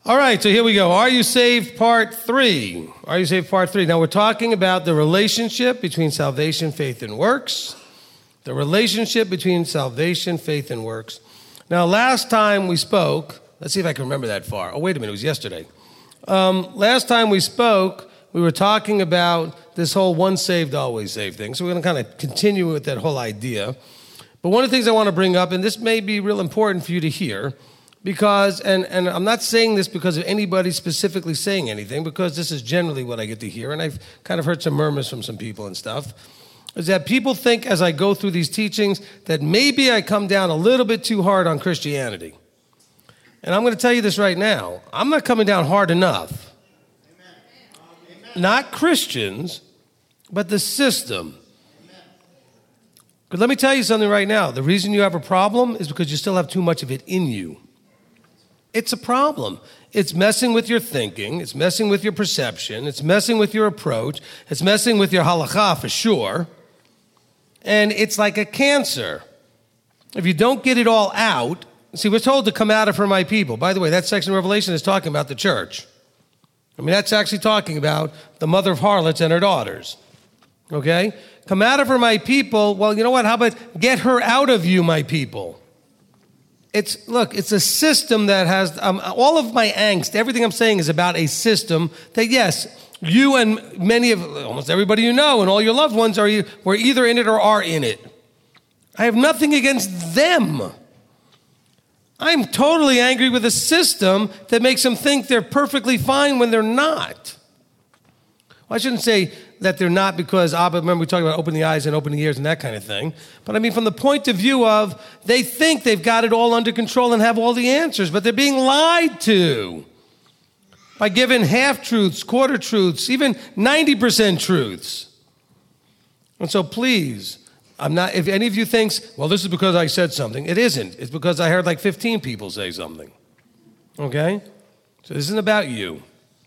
All right, so here we go. Are you saved, part 3? Are you saved, part 3? Now, we're talking about the relationship between salvation, faith, and works. The relationship between salvation, faith, and works. Now, last time we spoke, let's see if I can remember that far. Oh, wait a minute, it was yesterday. Last time we spoke, we were talking about this whole once saved, always saved thing. So we're going to kind of continue with that whole idea. But one of the things I want to bring up, and this may be real important for you to hear, because, and I'm not saying this because of anybody specifically saying anything, because this is generally what I get to hear, and I've kind of heard some murmurs from some people and stuff, is that people think as I go through these teachings that maybe I come down a little bit too hard on Christianity. And I'm going to tell you this right now. I'm not coming down hard enough. Amen. Not Christians, but the system. But let me tell you something right now. The reason you have a problem is because you still have too much of it in you. It's a problem. It's messing with your thinking. It's messing with your perception. It's messing with your approach. It's messing with your halakha for sure. And it's like a cancer. If you don't get it all out, see, we're told to come out of her, my people. By the way, that section of Revelation is talking about the church. I mean, that's actually talking about the mother of harlots and her daughters. Okay? Come out of her, my people. Well, you know what? How about get her out of you, my people? It's a system that has, all of my angst, everything I'm saying is about a system that, yes, you and many of, almost everybody you know and all your loved ones were either in it or are in it. I have nothing against them. I'm totally angry with a system that makes them think they're perfectly fine when they're not. Well, I shouldn't say that they're not because, remember we talked about open the eyes and open the ears and that kind of thing. But I mean from the point of view of they think they've got it all under control and have all the answers, but they're being lied to by giving half-truths, quarter-truths, even 90% truths. And so please, if any of you thinks, well, this is because I said something, it isn't. It's because I heard like 15 people say something. Okay? So this isn't about you.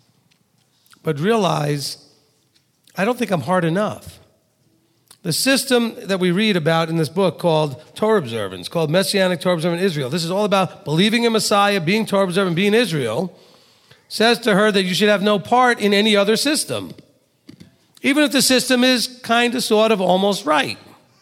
But realize, I don't think I'm hard enough. The system that we read about in this book called Torah Observance, called Messianic Torah Observant Israel, this is all about believing in Messiah, being Torah Observant, being Israel, says to her that you should have no part in any other system, even if the system is kind of, sort of, almost right.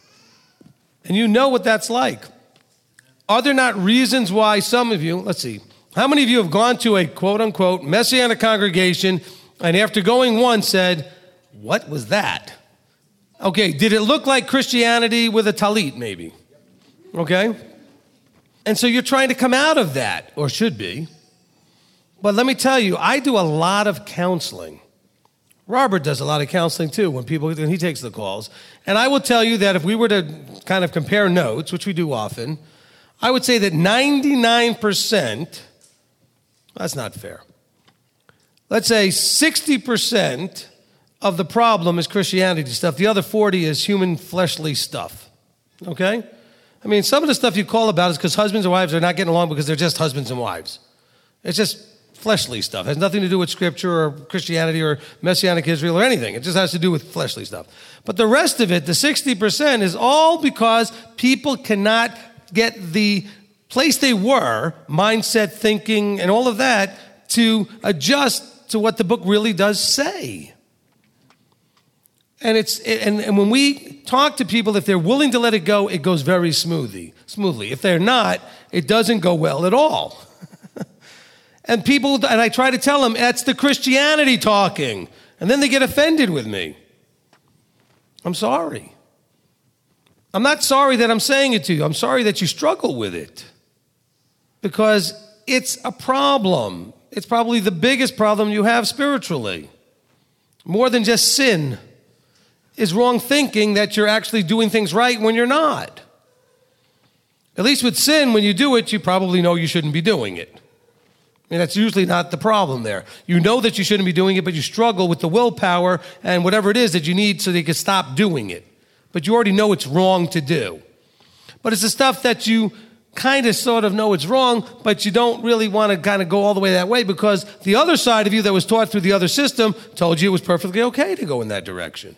And you know what that's like. Are there not reasons why some of you, let's see, how many of you have gone to a quote-unquote Messianic congregation and after going once said, what was that? Okay, did it look like Christianity with a talit maybe? Okay? And so you're trying to come out of that, or should be. But let me tell you, I do a lot of counseling. Robert does a lot of counseling too when he takes the calls. And I will tell you that if we were to kind of compare notes, which we do often, I would say that 99%, that's not fair. Let's say 60% of the problem is Christianity stuff. The other 40 is human fleshly stuff. Okay? I mean, some of the stuff you call about is because husbands and wives are not getting along because they're just husbands and wives. It's just fleshly stuff. It has nothing to do with Scripture or Christianity or Messianic Israel or anything. It just has to do with fleshly stuff. But the rest of it, the 60%, is all because people cannot get the place they were, mindset, thinking, and all of that, to adjust to what the book really does say. And and when we talk to people, if they're willing to let it go, it goes very smoothly. If they're not, it doesn't go well at all. And I try to tell them, that's the Christianity talking. And then they get offended with me. I'm sorry. I'm not sorry that I'm saying it to you. I'm sorry that you struggle with it. Because it's a problem. It's probably the biggest problem you have spiritually. More than just sin is wrong thinking that you're actually doing things right when you're not. At least with sin, when you do it, you probably know you shouldn't be doing it. I mean, that's usually not the problem there. You know that you shouldn't be doing it, but you struggle with the willpower and whatever it is that you need so that you can stop doing it. But you already know it's wrong to do. But it's the stuff that you kind of sort of know it's wrong, but you don't really want to kind of go all the way that way because the other side of you that was taught through the other system told you it was perfectly okay to go in that direction.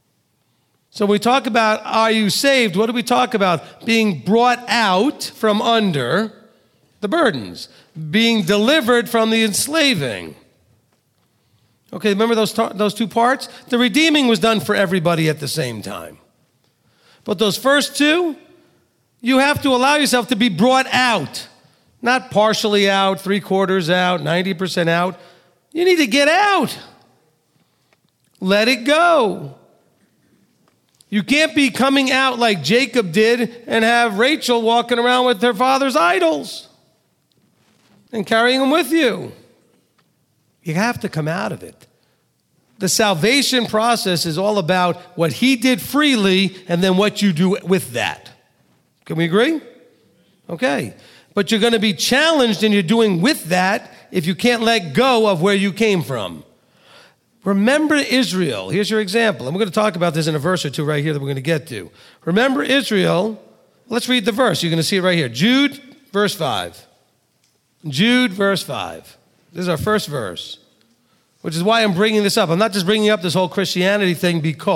So when we talk about are you saved, what do we talk about? Being brought out from under the burdens. being delivered from the enslaving. Okay, remember those two parts? The redeeming was done for everybody at the same time. But those first two, you have to allow yourself to be brought out. Not partially out, 3/4 out, 90% out. You need to get out. Let it go. You can't be coming out like Jacob did and have Rachel walking around with her father's idols and carrying them with you. You have to come out of it. The salvation process is all about what he did freely and then what you do with that. Can we agree? Okay. But you're going to be challenged in your doing with that if you can't let go of where you came from. Remember Israel. Here's your example. And we're going to talk about this in a verse or two right here that we're going to get to. Remember Israel. Let's read the verse. You're going to see it right here. Jude, verse 5. Jude, verse 5. This is our first verse, which is why I'm bringing this up. I'm not just bringing up this whole Christianity thing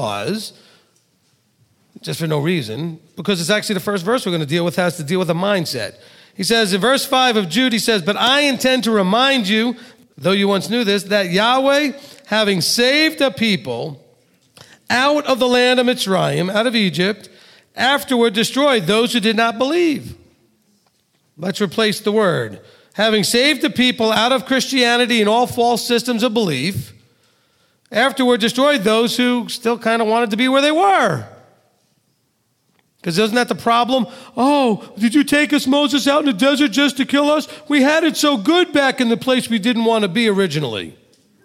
just for no reason, because it's actually the first verse we're going to deal with has to deal with a mindset. He says in verse 5 of Jude, he says, "But I intend to remind you, though you once knew this, that Yahweh, having saved a people out of the land of Mitzrayim, out of Egypt, afterward destroyed those who did not believe." Let's replace the word. Having saved the people out of Christianity and all false systems of belief, afterward destroyed those who still kind of wanted to be where they were. Because isn't that the problem? Oh, did you take us, Moses, out in the desert just to kill us? We had it so good back in the place we didn't want to be originally.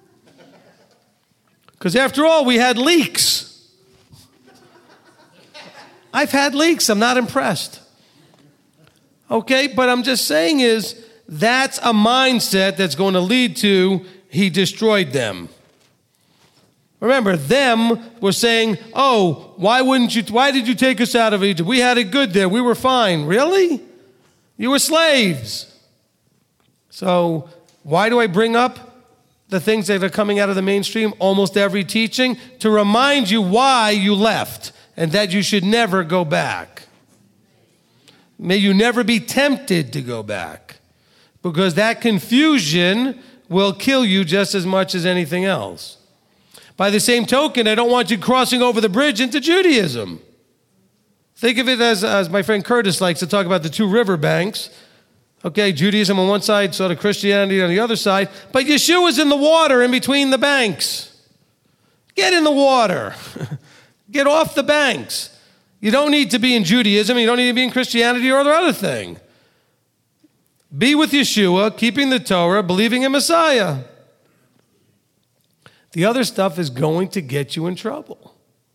Because after all, we had leeks. I've had leeks. I'm not impressed. Okay, but I'm just saying that's a mindset that's going to lead to he destroyed them. Remember, them were saying, oh, why did you take us out of Egypt? We had it good there. We were fine. Really? You were slaves. So why do I bring up the things that are coming out of the mainstream, almost every teaching? To remind you why you left and that you should never go back. May you never be tempted to go back, because that confusion will kill you just as much as anything else. By the same token, I don't want you crossing over the bridge into Judaism. Think of it as my friend Curtis likes to talk about the two river banks. Okay, Judaism on one side, sort of Christianity on the other side. But Yeshua's in the water in between the banks. Get in the water. Get off the banks. You don't need to be in Judaism. You don't need to be in Christianity or other thing. Be with Yeshua, keeping the Torah, believing in Messiah. The other stuff is going to get you in trouble.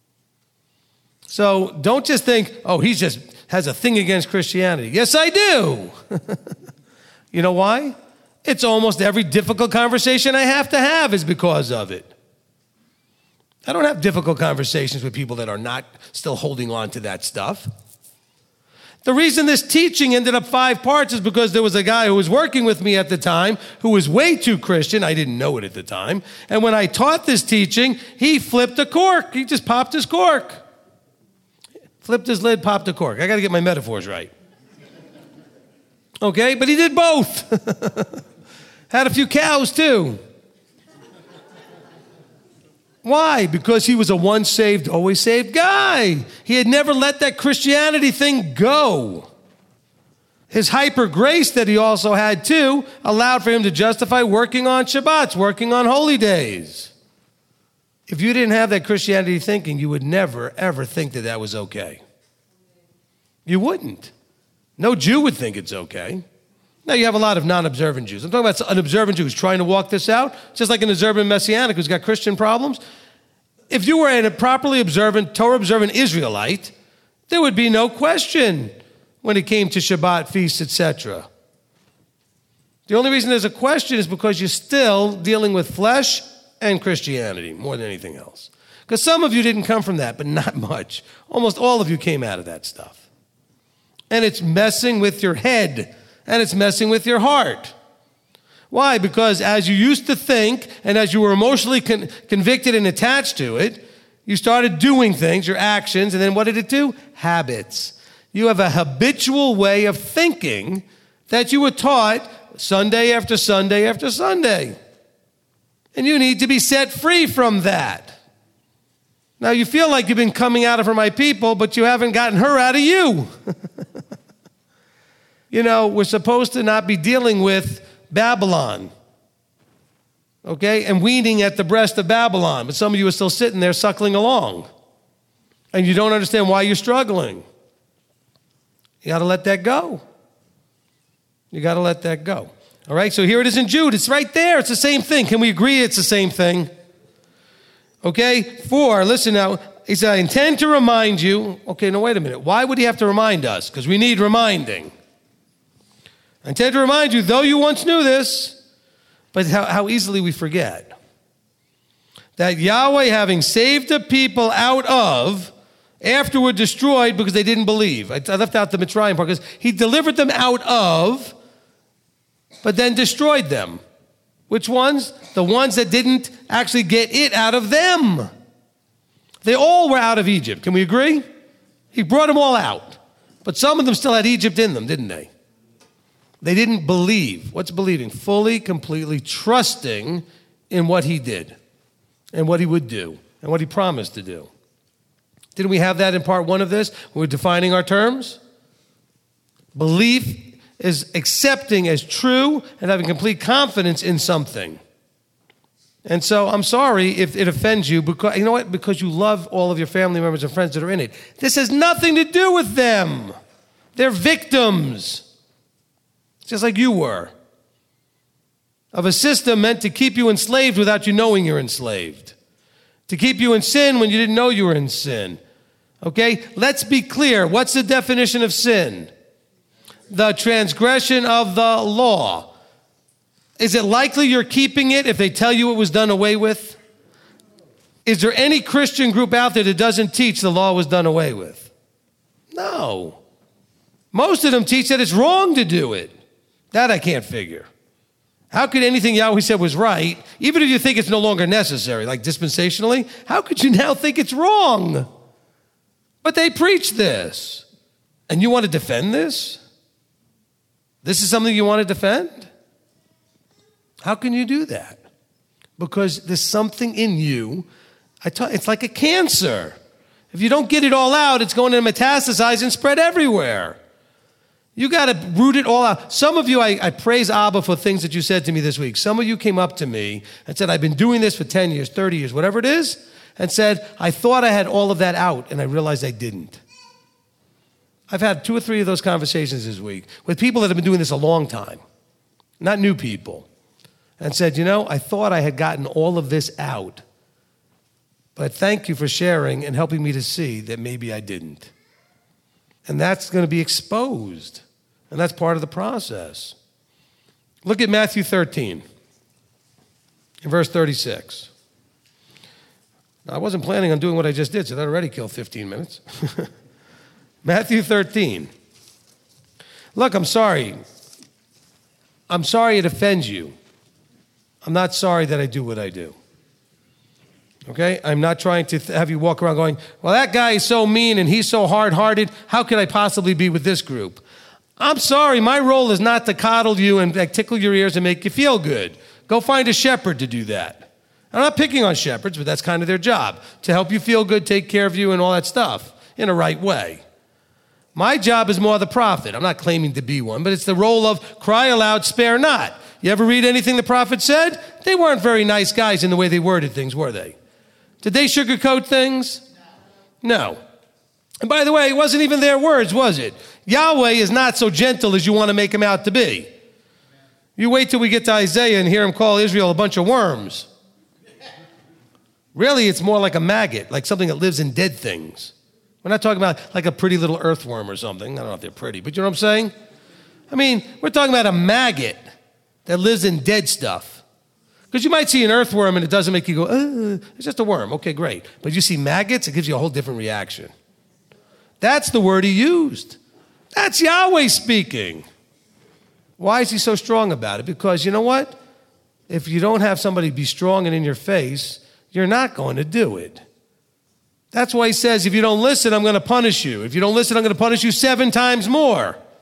So don't just think, oh, he just has a thing against Christianity. Yes, I do. You know why? It's almost every difficult conversation I have to have is because of it. I don't have difficult conversations with people that are not still holding on to that stuff. The reason this teaching ended up 5 parts is because there was a guy who was working with me at the time who was way too Christian. I didn't know it at the time. And when I taught this teaching, he flipped a cork. He just popped his cork. Flipped his lid, popped a cork. I got to get my metaphors right. Okay, but he did both. Had a few cows too. Why? Because he was a once saved, always saved guy. He had never let that Christianity thing go. His hyper grace that he also had too allowed for him to justify working on Shabbats, working on holy days. If you didn't have that Christianity thinking, you would never, ever think that that was okay. You wouldn't. No Jew would think it's okay. Now, you have a lot of non-observant Jews. I'm talking about an observant Jew who's trying to walk this out, just like an observant Messianic who's got Christian problems. If you were a properly observant, Torah-observant Israelite, there would be no question when it came to Shabbat, feasts, etc. The only reason there's a question is because you're still dealing with flesh and Christianity more than anything else. Because some of you didn't come from that, but not much. Almost all of you came out of that stuff. And it's messing with your head. And it's messing with your heart. Why? Because as you used to think, and as you were emotionally convicted and attached to it, you started doing things, your actions, and then what did it do? Habits. You have a habitual way of thinking that you were taught Sunday after Sunday after Sunday. And you need to be set free from that. Now, you feel like you've been coming out of her, my people, but you haven't gotten her out of you. You know, we're supposed to not be dealing with Babylon, okay, and weaning at the breast of Babylon. But some of you are still sitting there suckling along, and you don't understand why you're struggling. You got to let that go. You got to let that go. All right, so here it is in Jude. It's right there. It's the same thing. Can we agree it's the same thing? Okay, 4, listen now. He said, I intend to remind you. Okay, no, wait a minute. Why would he have to remind us? Because we need reminding. I intend to remind you, though you once knew this, but how easily we forget, that Yahweh, having saved the people out of, afterward destroyed because they didn't believe. I left out the Mitzrayim part because he delivered them out of, but then destroyed them. Which ones? The ones that didn't actually get it out of them. They all were out of Egypt. Can we agree? He brought them all out. But some of them still had Egypt in them, didn't they? They didn't believe. What's believing? Fully, completely trusting in what he did and what he would do and what he promised to do. Didn't we have that in part 1 of this? When we're defining our terms. Belief is accepting as true and having complete confidence in something. And so I'm sorry if it offends you, because you know what? Because you love all of your family members and friends that are in it. This has nothing to do with them. They're victims. Just like you were. Of a system meant to keep you enslaved without you knowing you're enslaved. To keep you in sin when you didn't know you were in sin. Okay? Let's be clear. What's the definition of sin? The transgression of the law. Is it likely you're keeping it if they tell you it was done away with? Is there any Christian group out there that doesn't teach the law was done away with? No. Most of them teach that it's wrong to do it. That I can't figure. How could anything Yahweh said was right, even if you think it's no longer necessary, like dispensationally, how could you now think it's wrong? But they preach this. And you want to defend this? This is something you want to defend? How can you do that? Because there's something in you. It's like a cancer. If you don't get it all out, it's going to metastasize and spread everywhere. You got to root it all out. Some of you, I praise Abba for things that you said to me this week. Some of you came up to me and said, I've been doing this for 10 years, 30 years, whatever it is, and said, I thought I had all of that out, and I realized I didn't. I've had 2 or 3 of those conversations this week with people that have been doing this a long time, not new people, and said, I thought I had gotten all of this out, but thank you for sharing and helping me to see that maybe I didn't. And that's going to be exposed. And that's part of the process. Look at Matthew 13, in verse 36. Now, I wasn't planning on doing what I just did, so that already killed 15 minutes. Matthew 13. Look, I'm sorry. I'm sorry it offends you. I'm not sorry that I do what I do. Okay? I'm not trying to have you walk around going, well, that guy is so mean and he's so hard-hearted. How could I possibly be with this group? I'm sorry. My role is not to coddle you and tickle your ears and make you feel good. Go find a shepherd to do that. I'm not picking on shepherds, but that's kind of their job, to help you feel good, take care of you, and all that stuff in a right way. My job is more the prophet. I'm not claiming to be one, but it's the role of cry aloud, spare not. You ever read anything the prophet said? They weren't very nice guys in the way they worded things, were they? Did they sugarcoat things? No. And by the way, it wasn't even their words, was it? Yahweh is not so gentle as you want to make him out to be. You wait till we get to Isaiah and hear him call Israel a bunch of worms. Really, it's more like a maggot, like something that lives in dead things. We're not talking about like a pretty little earthworm or something. I don't know if they're pretty, but you know what I'm saying? I mean, we're talking about a maggot that lives in dead stuff. Because you might see an earthworm and it doesn't make you go, it's just a worm. Okay, great. But you see maggots, it gives you a whole different reaction. That's the word he used. That's Yahweh speaking. Why is he so strong about it? Because you know what? If you don't have somebody be strong and in your face, you're not going to do it. That's why he says, if you don't listen, I'm going to punish you. If you don't listen, I'm going to punish you 7 times more.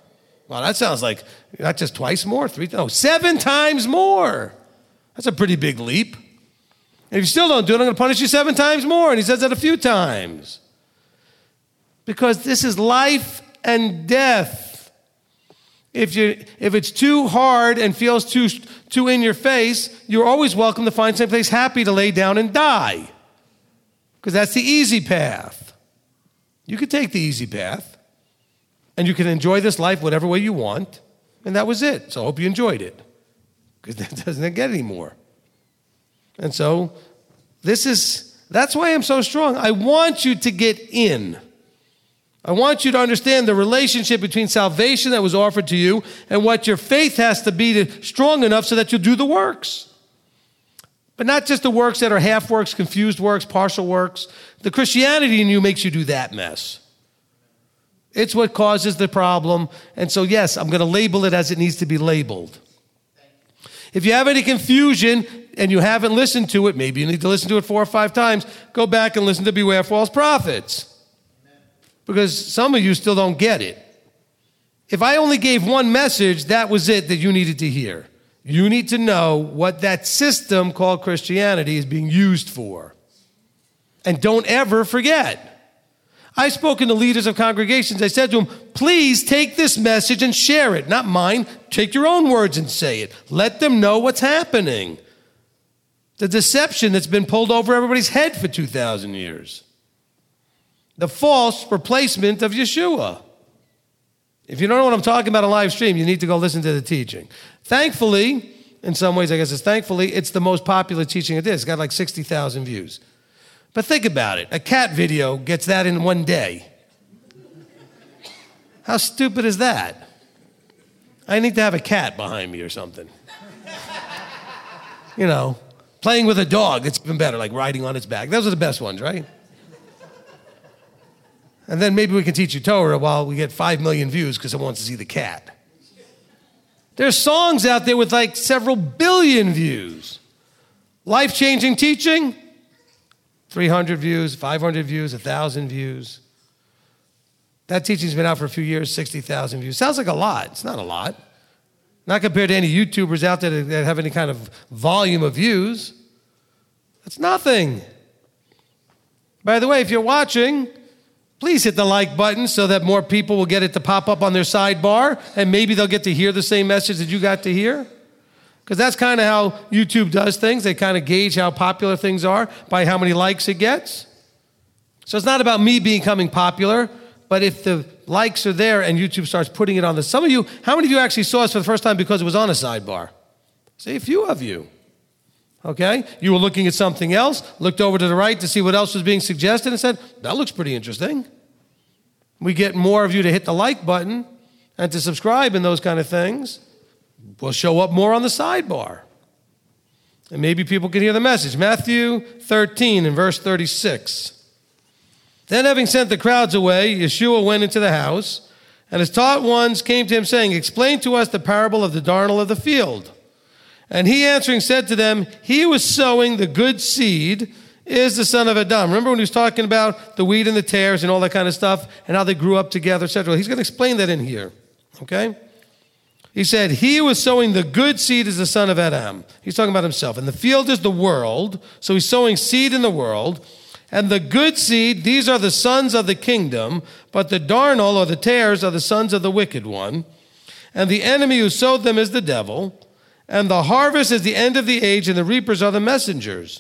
Well, that sounds like not just twice more, 7 times more. That's a pretty big leap. And if you still don't do it, I'm going to punish you 7 times more. And he says that a few times. Because this is life and death. If it's too hard and feels too in your face, you're always welcome to find someplace happy to lay down and die. Because that's the easy path. You could take the easy path, and you can enjoy this life whatever way you want, and that was it. So I hope you enjoyed it, because that doesn't get any more. And so that's why I'm so strong. I want you to get in. I want you to understand the relationship between salvation that was offered to you and what your faith has to be strong enough so that you'll do the works. But not just the works that are half works, confused works, partial works. The Christianity in you makes you do that mess. It's what causes the problem. And so, yes, I'm going to label it as it needs to be labeled. If you have any confusion and you haven't listened to it, maybe you need to listen to it 4 or 5 times, go back and listen to Beware False Prophets. Because some of you still don't get it. If I only gave one message, that was it that you needed to hear. You need to know what that system called Christianity is being used for. And don't ever forget. I've spoken to leaders of congregations. I said to them, please take this message and share it. Not mine. Take your own words and say it. Let them know what's happening. The deception that's been pulled over everybody's head for 2,000 years. The false replacement of Yeshua. If you don't know what I'm talking about on live stream, you need to go listen to the teaching. Thankfully, in some ways, I guess it's the most popular teaching it is. It's got like 60,000 views. But think about it. A cat video gets that in one day. How stupid is that? I need to have a cat behind me or something. You know, playing with a dog, it's even better, like riding on its back. Those are the best ones, right? And then maybe we can teach you Torah while we get 5 million views because someone wants to see the cat. There's songs out there with like several billion views. Life-changing teaching, 300 views, 500 views, 1,000 views. That teaching's been out for a few years, 60,000 views. Sounds like a lot. It's not a lot. Not compared to any YouTubers out there that have any kind of volume of views. That's nothing. By the way, if you're watching, please hit the like button so that more people will get it to pop up on their sidebar, and maybe they'll get to hear the same message that you got to hear. Because that's kind of how YouTube does things. They kind of gauge how popular things are by how many likes it gets. So it's not about me becoming popular, but if the likes are there and YouTube starts putting it on some of you, how many of you actually saw us for the first time because it was on a sidebar? Say a few of you. Okay? You were looking at something else, looked over to the right to see what else was being suggested and said, that looks pretty interesting. We get more of you to hit the like button and to subscribe and those kind of things. We'll show up more on the sidebar. And maybe people can hear the message. Matthew 13 and verse 36. Then having sent the crowds away, Yeshua went into the house, and his taught ones came to him saying, explain to us the parable of the darnel of the field. And he answering said to them, he who was sowing the good seed is the son of Adam. Remember when he was talking about the wheat and the tares and all that kind of stuff and how they grew up together, etc. He's going to explain that in here, okay? He said, he who is sowing the good seed is the son of Adam. He's talking about himself. And the field is the world, so he's sowing seed in the world. And the good seed, these are the sons of the kingdom, but the darnel or the tares are the sons of the wicked one. And the enemy who sowed them is the devil. And the harvest is the end of the age, and the reapers are the messengers.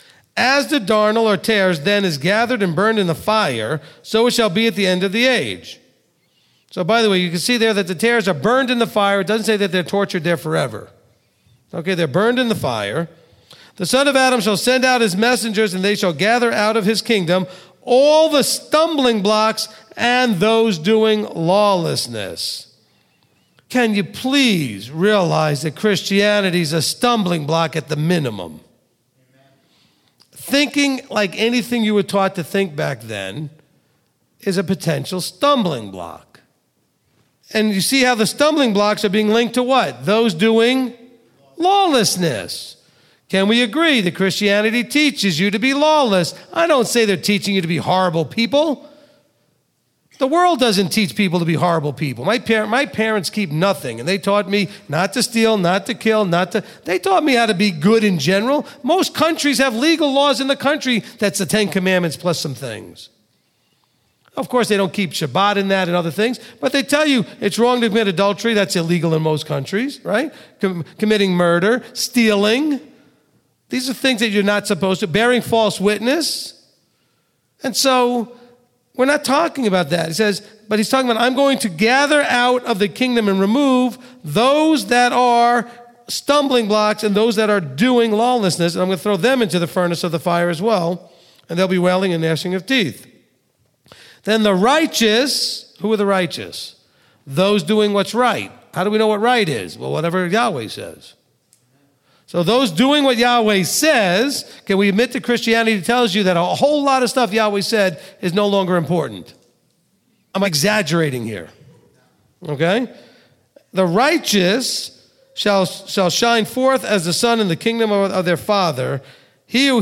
As the darnel or tares then is gathered and burned in the fire, so it shall be at the end of the age. So by the way, you can see there that the tares are burned in the fire. It doesn't say that they're tortured there forever. Okay, they're burned in the fire. The son of Adam shall send out his messengers, and they shall gather out of his kingdom all the stumbling blocks and those doing lawlessness. Can you please realize that Christianity is a stumbling block at the minimum? Amen. Thinking like anything you were taught to think back then is a potential stumbling block. And you see how the stumbling blocks are being linked to what? Those doing lawlessness. Can we agree that Christianity teaches you to be lawless? I don't say they're teaching you to be horrible people. The world doesn't teach people to be horrible people. My parents keep nothing, and they taught me not to steal, not to kill, they taught me how to be good in general. Most countries have legal laws in the country that's the 10 Commandments plus some things. Of course, they don't keep Shabbat in that and other things, but they tell you it's wrong to commit adultery. That's illegal in most countries, right? Committing murder, stealing. These are things that you're not supposed to, bearing false witness. And so we're not talking about that. He says, but he's talking about, I'm going to gather out of the kingdom and remove those that are stumbling blocks and those that are doing lawlessness. And I'm going to throw them into the furnace of the fire as well. And they'll be wailing and gnashing of teeth. Then the righteous, who are the righteous? Those doing what's right. How do we know what right is? Well, whatever Yahweh says. So those doing what Yahweh says, can we admit that Christianity tells you that a whole lot of stuff Yahweh said is no longer important? I'm exaggerating here. Okay? The righteous shall shine forth as the sun in the kingdom of their Father. He who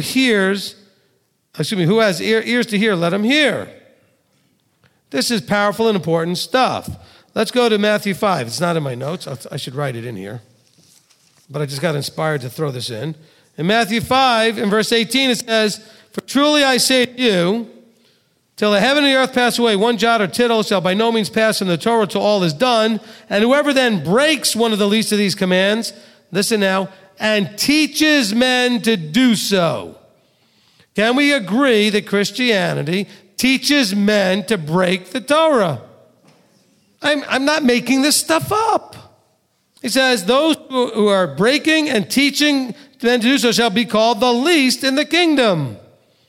has ears to hear, let him hear. This is powerful and important stuff. Let's go to Matthew 5. It's not in my notes. I should write it in here. But I just got inspired to throw this in. In Matthew 5, in verse 18, it says, for truly I say to you, till the heaven and the earth pass away, one jot or tittle shall by no means pass from the Torah till all is done. And whoever then breaks one of the least of these commands, listen now, and teaches men to do so. Can we agree that Christianity teaches men to break the Torah? I'm not making this stuff up. He says, those who are breaking and teaching men to do so shall be called the least in the kingdom.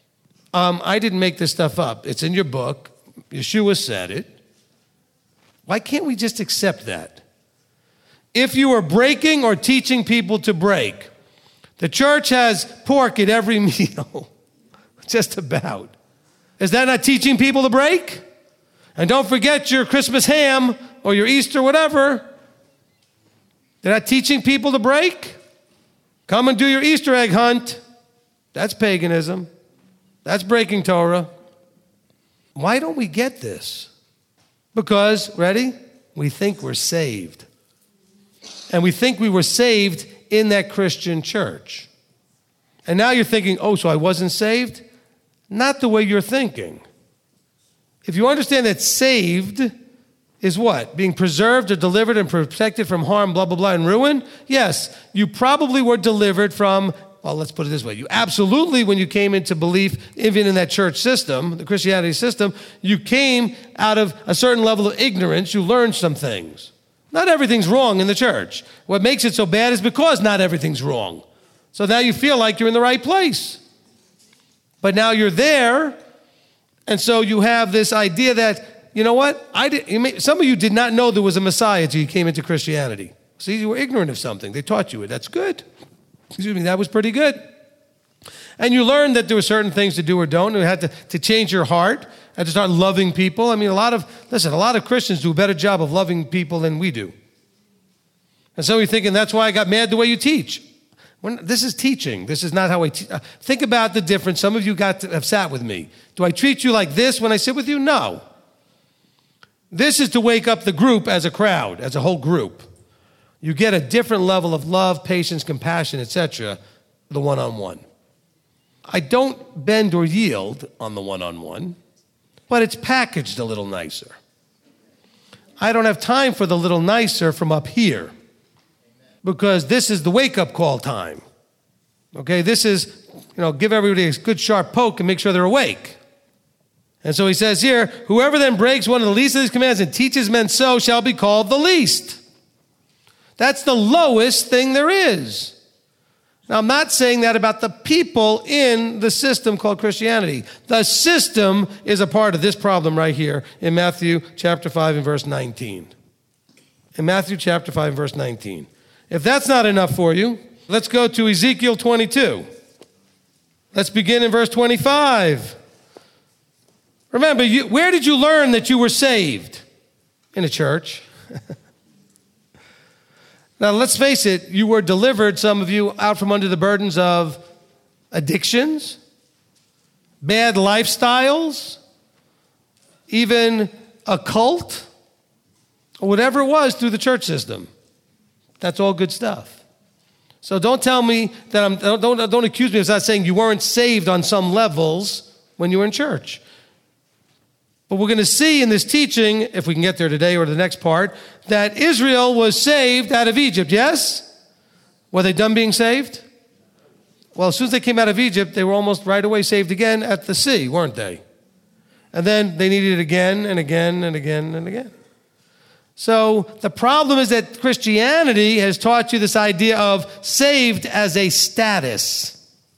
I didn't make this stuff up. It's in your book. Yeshua said it. Why can't we just accept that? If you are breaking or teaching people to break, the church has pork at every meal. Just about. Is that not teaching people to break? And don't forget your Christmas ham or your Easter whatever. They're not teaching people to break? Come and do your Easter egg hunt. That's paganism. That's breaking Torah. Why don't we get this? Because, ready? We think we're saved. And we think we were saved in that Christian church. And now you're thinking, oh, so I wasn't saved? Not the way you're thinking. If you understand that saved is what? Being preserved or delivered and protected from harm, blah, blah, blah, and ruin? Yes, you probably were delivered from, well, let's put it this way. You absolutely, when you came into belief, even in that church system, the Christianity system, you came out of a certain level of ignorance. You learned some things. Not everything's wrong in the church. What makes it so bad is because not everything's wrong. So now you feel like you're in the right place. But now you're there, and so you have this idea that, you know what? Some of you did not know there was a Messiah until you came into Christianity. See, you were ignorant of something. They taught you it. That's good. Excuse me, that was pretty good. And you learned that there were certain things to do or don't. And you had to change your heart and to start loving people. I mean, a lot of Christians do a better job of loving people than we do. And so you're thinking, that's why I got mad the way you teach. This is teaching. This is not how I teach. Think about the difference. Some of you have sat with me. Do I treat you like this when I sit with you? No. This is to wake up the group as a crowd, as a whole group. You get a different level of love, patience, compassion, etc., the one-on-one. I don't bend or yield on the one-on-one, but it's packaged a little nicer. I don't have time for the little nicer from up here because this is the wake-up call time. Okay, this is, give everybody a good sharp poke and make sure they're awake. And so he says here, whoever then breaks one of the least of these commands and teaches men so shall be called the least. That's the lowest thing there is. Now, I'm not saying that about the people in the system called Christianity. The system is a part of this problem right here in Matthew chapter 5 and verse 19. In Matthew chapter 5 and verse 19. If that's not enough for you, let's go to Ezekiel 22. Let's begin in verse 25. Remember, where did you learn that you were saved? In a church. Now, let's face it, you were delivered, some of you, out from under the burdens of addictions, bad lifestyles, even a cult, or whatever it was through the church system. That's all good stuff. So don't tell me that don't accuse me of not saying you weren't saved on some levels when you were in church. But we're going to see in this teaching, if we can get there today or the next part, that Israel was saved out of Egypt, yes? Were they done being saved? Well, as soon as they came out of Egypt, they were almost right away saved again at the sea, weren't they? And then they needed it again and again and again and again. So the problem is that Christianity has taught you this idea of saved as a status.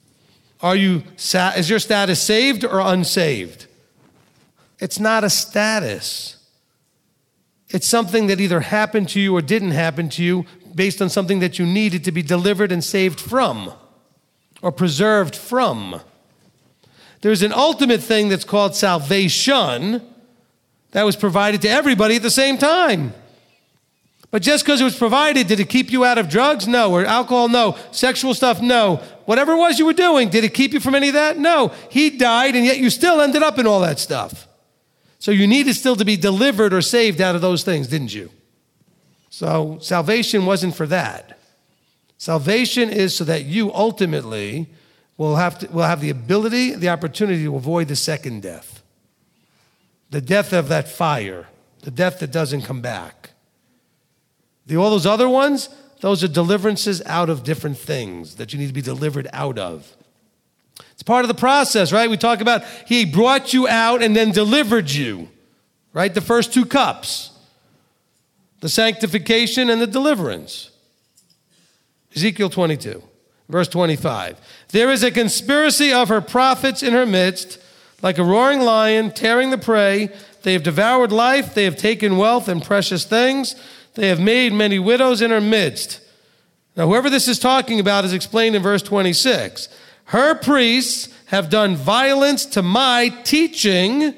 Is your status saved or unsaved? It's not a status. It's something that either happened to you or didn't happen to you based on something that you needed to be delivered and saved from or preserved from. There's an ultimate thing that's called salvation that was provided to everybody at the same time. But just because it was provided, did it keep you out of drugs? No. Or alcohol? No. Sexual stuff? No. Whatever it was you were doing, did it keep you from any of that? No. He died, and yet you still ended up in all that stuff. So you needed still to be delivered or saved out of those things, didn't you? So salvation wasn't for that. Salvation is so that you ultimately will have the ability, the opportunity to avoid the second death. The death of that fire, the death that doesn't come back. All those other ones, those are deliverances out of different things that you need to be delivered out of. It's part of the process, right? We talk about he brought you out and then delivered you, right? The first two cups, the sanctification and the deliverance. Ezekiel 22, verse 25. There is a conspiracy of her prophets in her midst, like a roaring lion tearing the prey. They have devoured life. They have taken wealth and precious things. They have made many widows in her midst. Now, whoever this is talking about is explained in verse 26. Her priests have done violence to my teaching.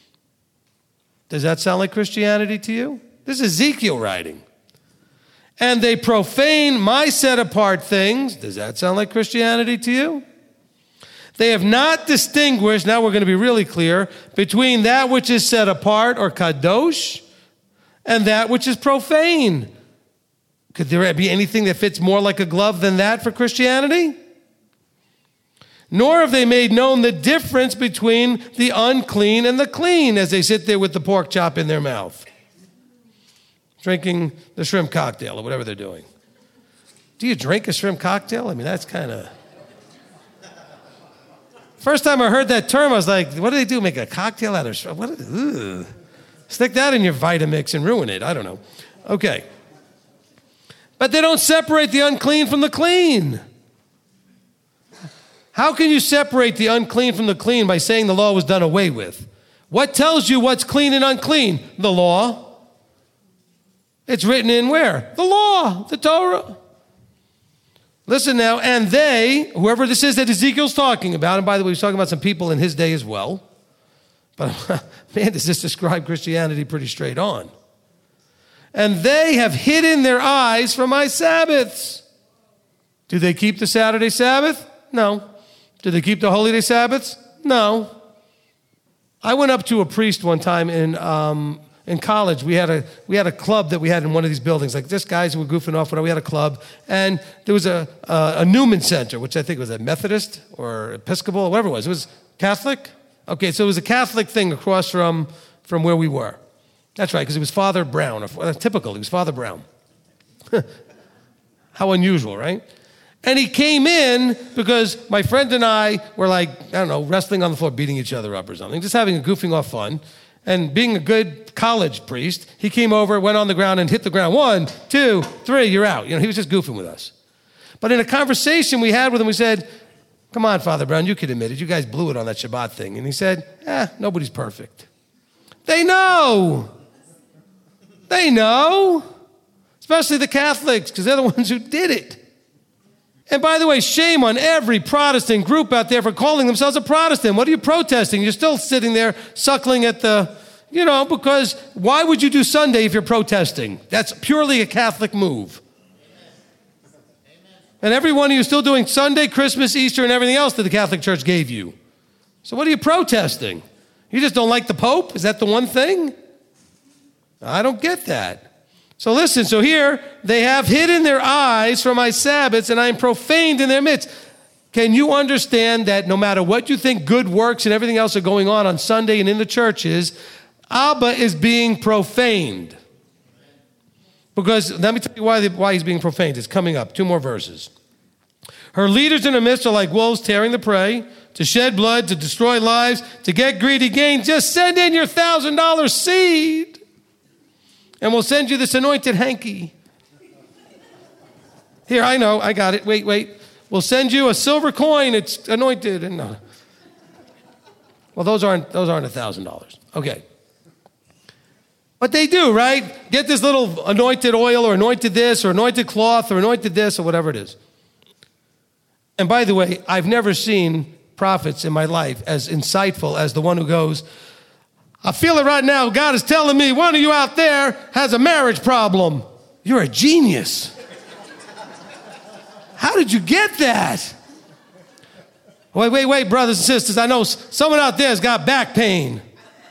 Does that sound like Christianity to you? This is Ezekiel writing. And they profane my set-apart things. Does that sound like Christianity to you? They have not distinguished, now we're going to be really clear, between that which is set apart, or kadosh, and that which is profane. Could there be anything that fits more like a glove than that for Christianity? Nor have they made known the difference between the unclean and the clean as they sit there with the pork chop in their mouth, drinking the shrimp cocktail or whatever they're doing. Do you drink a shrimp cocktail? I mean, that's kind of... First time I heard that term, I was like, what do they do? Make a cocktail out of shrimp? Ugh. Stick that in your Vitamix and ruin it. I don't know. Okay. But they don't separate the unclean from the clean. How can you separate the unclean from the clean by saying the law was done away with? What tells you what's clean and unclean? The law. It's written in where? The law, the Torah. Listen now, and they, whoever this is that Ezekiel's talking about, and by the way, he's talking about some people in his day as well, but man, does this describe Christianity pretty straight on. And they have hidden their eyes from my Sabbaths. Do they keep the Saturday Sabbath? No. Do they keep the Holy Day Sabbaths? No. I went up to a priest one time in college. We had a club that we had in one of these buildings. Like just guys who were goofing off. We had a club, and there was a Newman Center, which I think was a Methodist or Episcopal, or whatever it was. It was Catholic. Okay, so it was a Catholic thing across from where we were. That's right, because it was Father Brown. Typical, he was Father Brown. How unusual, right? And he came in because my friend and I were like, I don't know, wrestling on the floor, beating each other up or something, just having a goofing off fun. And being a good college priest, he came over, went on the ground, and hit the ground. 1, 2, 3, you're out. He was just goofing with us. But in a conversation we had with him, we said, come on, Father Brown, you could admit it. You guys blew it on that Shabbat thing. And he said, nobody's perfect. They know. They know. Especially the Catholics, because they're the ones who did it. And by the way, shame on every Protestant group out there for calling themselves a Protestant. What are you protesting? You're still sitting there suckling at the, because why would you do Sunday if you're protesting? That's purely a Catholic move. And every one of you is still doing Sunday, Christmas, Easter, and everything else that the Catholic Church gave you. So what are you protesting? You just don't like the Pope? Is that the one thing? I don't get that. So listen, so here they have hidden their eyes from my Sabbaths, and I am profaned in their midst. Can you understand that no matter what you think good works and everything else are going on Sunday and in the churches, Abba is being profaned? Because let me tell you why he's being profaned. It's coming up. 2 more verses. Her leaders in the midst are like wolves tearing the prey, to shed blood, to destroy lives, to get greedy gain. Just send in your $1,000 seed, and we'll send you this anointed hanky. Here, I know, I got it. Wait. We'll send you a silver coin. It's anointed. And well, those aren't $1,000. Okay. But they do, right? Get this little anointed oil or anointed this or anointed cloth or anointed this or whatever it is. And by the way, I've never seen prophets in my life as insightful as the one who goes, I feel it right now. God is telling me one of you out there has a marriage problem. You're a genius. How did you get that? Wait, brothers and sisters. I know someone out there has got back pain.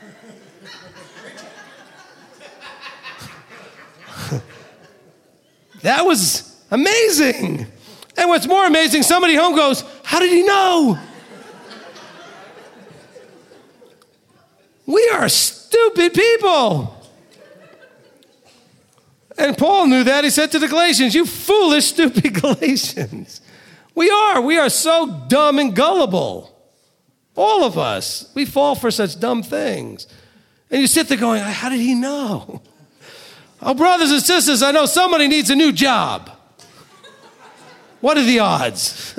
That was amazing. And what's more amazing, somebody home goes, how did he know? We are stupid people. And Paul knew that. He said to the Galatians, you foolish, stupid Galatians. We are so dumb and gullible. All of us. We fall for such dumb things. And you sit there going, how did he know? Oh, brothers and sisters, I know somebody needs a new job. What are the odds?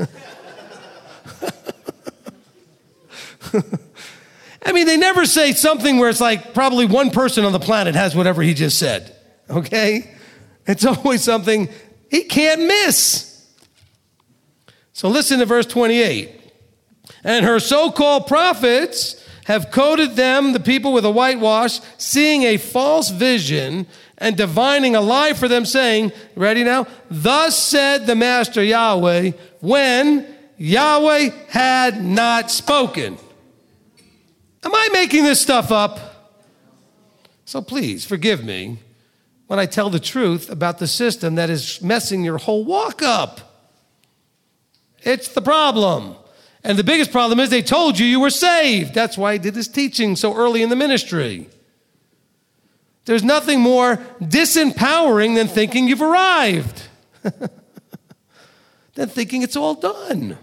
I mean, they never say something where it's like probably one person on the planet has whatever he just said. Okay? It's always something he can't miss. So listen to verse 28. And her so-called prophets have coated them, the people, with a whitewash, seeing a false vision and divining a lie for them, saying, ready now? Thus said the Master Yahweh, when Yahweh had not spoken. Am I making this stuff up? So please forgive me when I tell the truth about the system that is messing your whole walk up. It's the problem. And the biggest problem is they told you were saved. That's why I did this teaching so early in the ministry. There's nothing more disempowering than thinking you've arrived. Than thinking it's all done.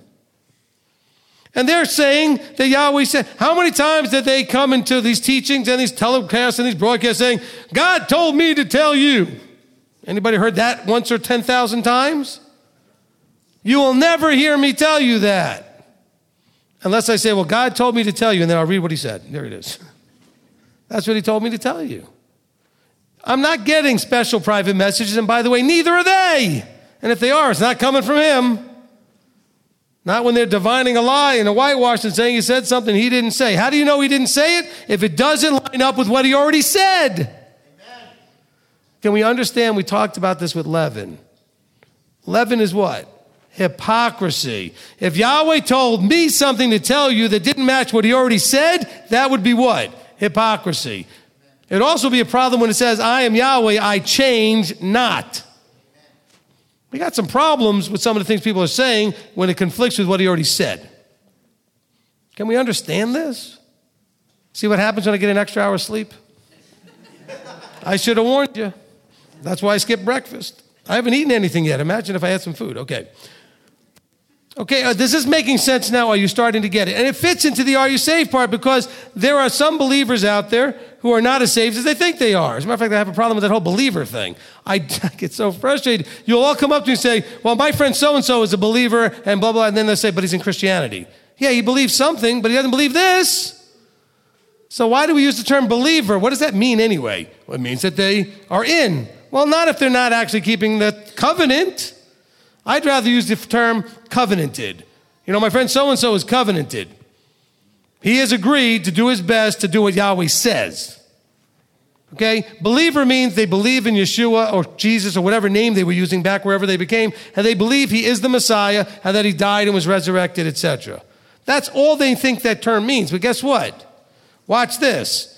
And they're saying that Yahweh said, how many times did they come into these teachings and these telecasts and these broadcasts saying, God told me to tell you. Anybody heard that once or 10,000 times? You will never hear me tell you that. Unless I say, well, God told me to tell you, and then I'll read what he said. There it is. That's what he told me to tell you. I'm not getting special private messages, and by the way, neither are they. And if they are, it's not coming from him. Not when they're divining a lie and a whitewash and saying he said something he didn't say. How do you know he didn't say it? If it doesn't line up with what he already said. Amen. Can we understand? We talked about this with leaven. Leaven is what? Hypocrisy. If Yahweh told me something to tell you that didn't match what he already said, that would be what? Hypocrisy. It'd also be a problem when it says, I am Yahweh, I change not. We got some problems with some of the things people are saying when it conflicts with what he already said. Can we understand this? See what happens when I get an extra hour of sleep? I should have warned you. That's why I skipped breakfast. I haven't eaten anything yet. Imagine if I had some food. Okay, this is making sense now. Are you starting to get it? And it fits into the are you saved part because there are some believers out there who are not as saved as they think they are. As a matter of fact, I have a problem with that whole believer thing. I get so frustrated. You'll all come up to me and say, well, my friend so-and-so is a believer and blah, blah, and then they'll say, but he's in Christianity. Yeah, he believes something, but he doesn't believe this. So why do we use the term believer? What does that mean anyway? Well, it means that they are in. Well, not if they're not actually keeping the covenant. I'd rather use the term covenanted. You know, my friend so-and-so is covenanted. He has agreed to do his best to do what Yahweh says. Okay? Believer means they believe in Yeshua or Jesus or whatever name they were using back wherever they became, and they believe he is the Messiah and that he died and was resurrected, etc. That's all they think that term means. But guess what? Watch this.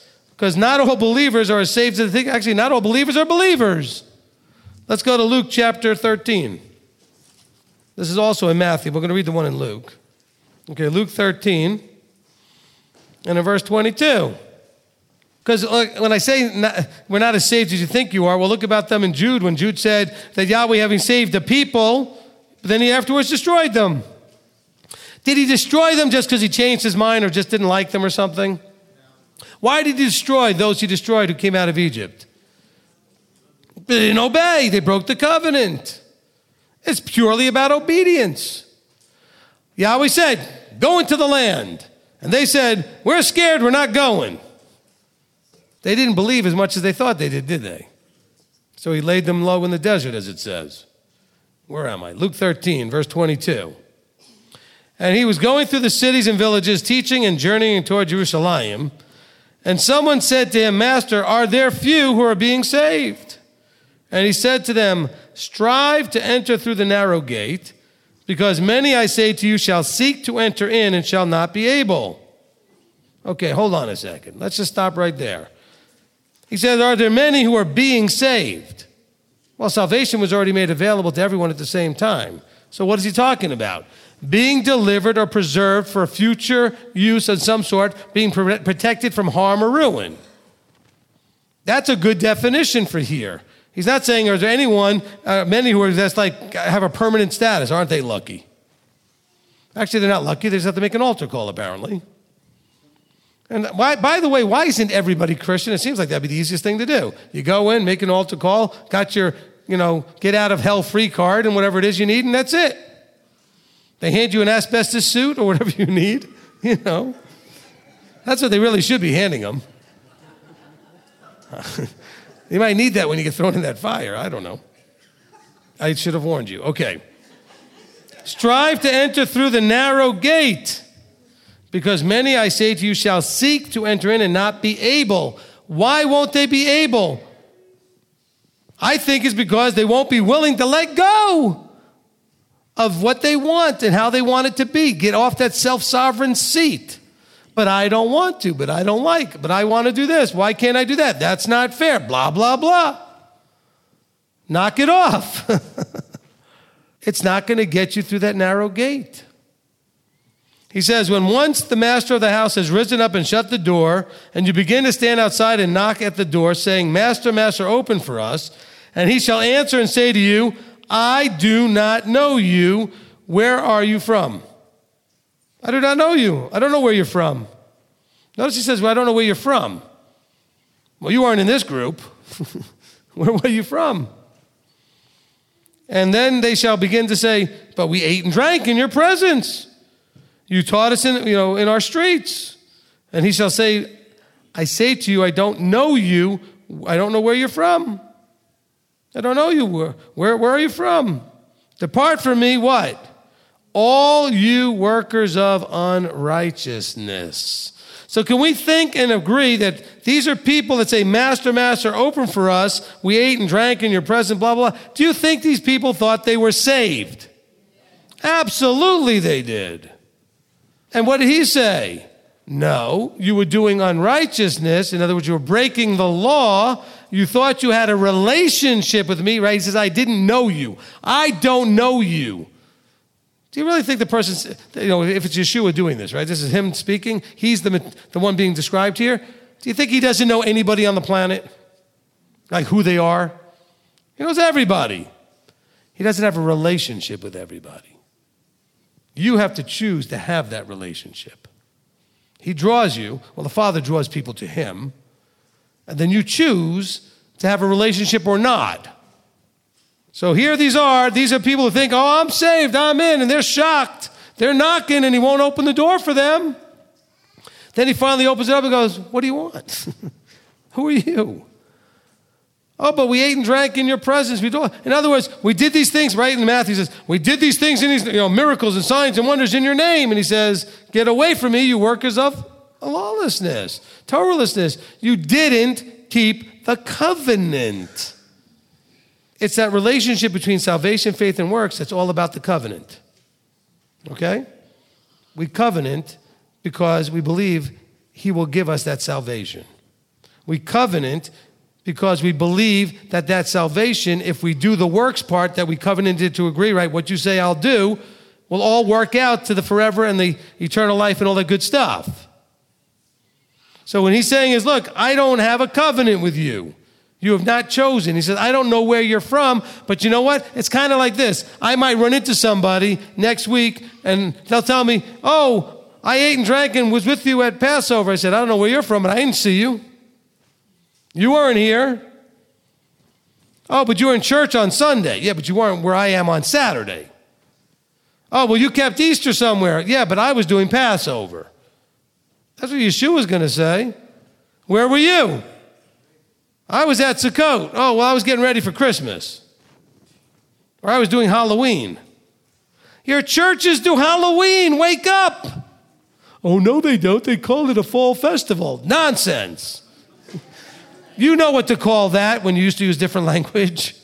Because not all believers are as saved as they think. Actually, not all believers are believers. Let's go to Luke chapter 13. This is also in Matthew. We're going to read the one in Luke. Okay, Luke 13 and in verse 22. Because when I say we're not as saved as you think you are, well, look about them in Jude, when Jude said that Yahweh, having saved the people, but then he afterwards destroyed them. Did he destroy them just because he changed his mind or just didn't like them or something? Why did he destroy those he destroyed who came out of Egypt? They didn't obey. They broke the covenant. It's purely about obedience. Yahweh said, go into the land. And they said, we're scared, we're not going. They didn't believe as much as they thought they did they? So he laid them low in the desert, as it says. Where am I? Luke 13, verse 22. And he was going through the cities and villages, teaching and journeying toward Jerusalem. And someone said to him, Master, are there few who are being saved? And he said to them, strive to enter through the narrow gate, because many, I say to you, shall seek to enter in and shall not be able. Okay, hold on a second. Let's just stop right there. He says, are there many who are being saved? Well, salvation was already made available to everyone at the same time. So what is he talking about? Being delivered or preserved for future use of some sort, being protected from harm or ruin. That's a good definition for here. He's not saying, is there anyone, many who are just like have a permanent status? Aren't they lucky? Actually, they're not lucky. They just have to make an altar call, apparently. And by the way, why isn't everybody Christian? It seems like that'd be the easiest thing to do. You go in, make an altar call, got your, get out of hell free card and whatever it is you need, and that's it. They hand you an asbestos suit or whatever you need, That's what they really should be handing them. You might need that when you get thrown in that fire. I don't know. I should have warned you. Okay. Strive to enter through the narrow gate, because many, I say to you, shall seek to enter in and not be able. Why won't they be able? I think it's because they won't be willing to let go of what they want and how they want it to be. Get off that self-sovereign seat. But I don't want to, but I don't like, but I want to do this. Why can't I do that? That's not fair. Blah, blah, blah. Knock it off. It's not going to get you through that narrow gate. He says, when once the master of the house has risen up and shut the door, and you begin to stand outside and knock at the door, saying, Master, Master, open for us, and he shall answer and say to you, I do not know you. Where are you from? I do not know you. I don't know where you're from. Notice he says, well, I don't know where you're from. Well, you aren't in this group. Where were you from? And then they shall begin to say, but we ate and drank in your presence. You taught us in our streets. And he shall say, I say to you, I don't know you. I don't know where you're from. I don't know you. Where are you from? Depart from me, what? All you workers of unrighteousness. So can we think and agree that these are people that say, Master, Master, open for us. We ate and drank in your presence, blah, blah, blah. Do you think these people thought they were saved? Absolutely they did. And what did he say? No, you were doing unrighteousness. In other words, you were breaking the law. You thought you had a relationship with me, right? He says, I didn't know you. I don't know you. Do you really think the person, if it's Yeshua doing this, right? This is him speaking. He's the one being described here. Do you think he doesn't know anybody on the planet? Like who they are? He knows everybody. He doesn't have a relationship with everybody. You have to choose to have that relationship. He draws you. Well, the Father draws people to him. And then you choose to have a relationship or not. So here these are people who think, oh, I'm saved, I'm in, and they're shocked. They're knocking, and he won't open the door for them. Then he finally opens it up and goes, what do you want? Who are you? Oh, but we ate and drank in your presence. In other words, we did these things, right? In Matthew, he says, we did these things, in these miracles and signs and wonders in your name. And he says, get away from me, you workers of lawlessness, Torahlessness. You didn't keep the covenant. It's that relationship between salvation, faith, and works that's all about the covenant. Okay? We covenant because we believe he will give us that salvation. We covenant because we believe that salvation, if we do the works part that we covenanted to agree, right, what you say I'll do, will all work out to the forever and the eternal life and all that good stuff. So when he's saying is, look, I don't have a covenant with you. You have not chosen. He says, I don't know where you're from, but you know what? It's kind of like this. I might run into somebody next week and they'll tell me, oh, I ate and drank and was with you at Passover. I said, I don't know where you're from, but I didn't see you. You weren't here. Oh, but you were in church on Sunday. Yeah, but you weren't where I am on Saturday. Oh, well, you kept Easter somewhere. Yeah, but I was doing Passover. That's what Yeshua's going to say. Where were you? I was at Sukkot. Oh, well, I was getting ready for Christmas. Or I was doing Halloween. Your churches do Halloween. Wake up. Oh, no, they don't. They call it a fall festival. Nonsense. You know what to call that when you used to use different language.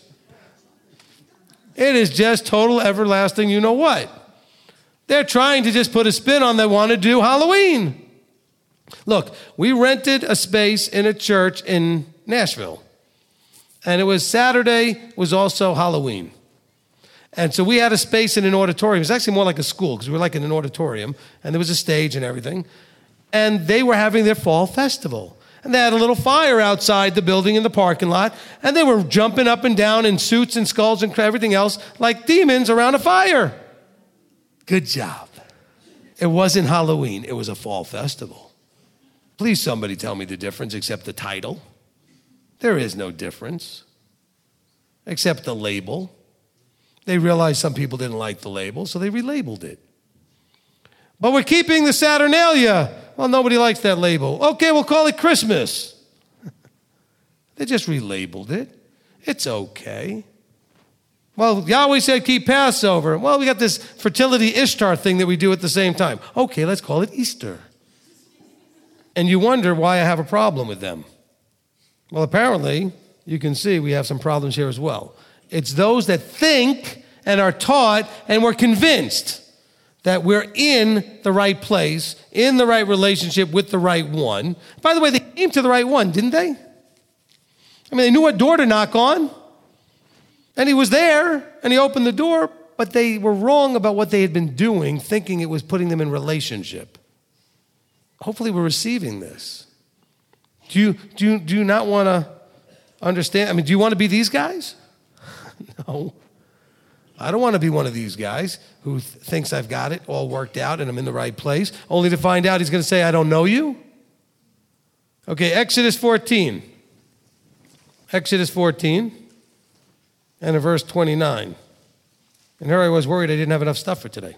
It is just total everlasting you know what. They're trying to just put a spin on they want to do Halloween. Look, we rented a space in a church in Nashville. And it was Saturday, was also Halloween. And so we had a space in an auditorium. It was actually more like a school because we were like in an auditorium. And there was a stage and everything. And they were having their fall festival. And they had a little fire outside the building in the parking lot. And they were jumping up and down in suits and skulls and everything else like demons around a fire. Good job. It wasn't Halloween. It was a fall festival. Please somebody tell me the difference except the title. There is no difference except the label. They realized some people didn't like the label, so they relabeled it. But we're keeping the Saturnalia. Well, nobody likes that label. Okay, we'll call it Christmas. They just relabeled it. It's okay. Well, Yahweh said keep Passover. Well, we got this fertility Ishtar thing that we do at the same time. Okay, let's call it Easter. And you wonder why I have a problem with them. Well, apparently, you can see we have some problems here as well. It's those that think and are taught and were convinced that we're in the right place, in the right relationship with the right one. By the way, they came to the right one, didn't they? I mean, they knew what door to knock on. And he was there, and he opened the door, but they were wrong about what they had been doing, thinking it was putting them in relationship. Hopefully we're receiving this. Do you not want to understand? I mean, do you want to be these guys? No. I don't want to be one of these guys who thinks I've got it all worked out and I'm in the right place, only to find out he's going to say, I don't know you. Okay, Exodus 14. Exodus 14 and in verse 29. And here I was worried I didn't have enough stuff for today.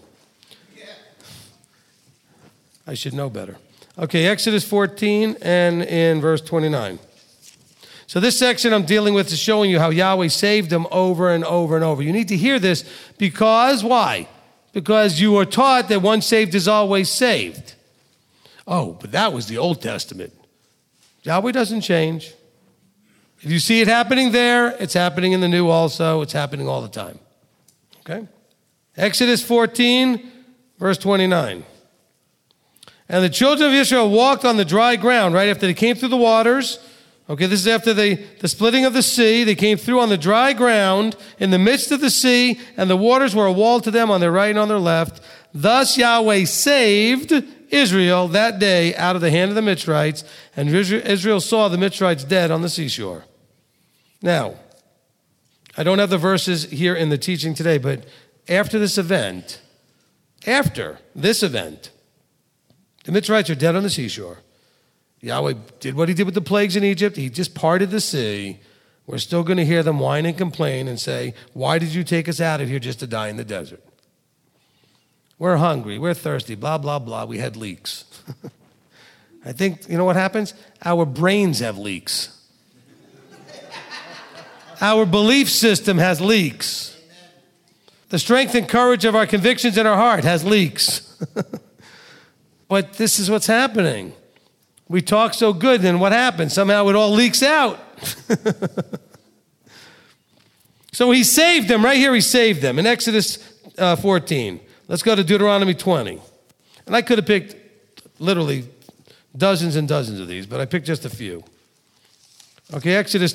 I should know better. Okay, Exodus 14 and in verse 29. So this section I'm dealing with is showing you how Yahweh saved them over and over and over. You need to hear this because, why? Because you were taught that once saved is always saved. Oh, but that was the Old Testament. Yahweh doesn't change. If you see it happening there, it's happening in the New also. It's happening all the time. Okay? Exodus 14, verse 29. And the children of Israel walked on the dry ground, right after they came through the waters. Okay, this is after the splitting of the sea. They came through on the dry ground in the midst of the sea, and the waters were a wall to them on their right and on their left. Thus Yahweh saved Israel that day out of the hand of the Mitzrites, and Israel saw the Mitzrites dead on the seashore. Now, I don't have the verses here in the teaching today, but after this event, the Mitzrites are dead on the seashore. Yahweh did what he did with the plagues in Egypt. He just parted the sea. We're still going to hear them whine and complain and say, why did you take us out of here just to die in the desert? We're hungry. We're thirsty. Blah, blah, blah. We had leaks. I think, you know what happens? Our brains have leaks. Our belief system has leaks. The strength and courage of our convictions in our heart has leaks. But this is what's happening. We talk so good, then what happens? Somehow it all leaks out. So he saved them. Right here he saved them. In Exodus 14. Let's go to Deuteronomy 20. And I could have picked literally dozens and dozens of these, but I picked just a few. Okay,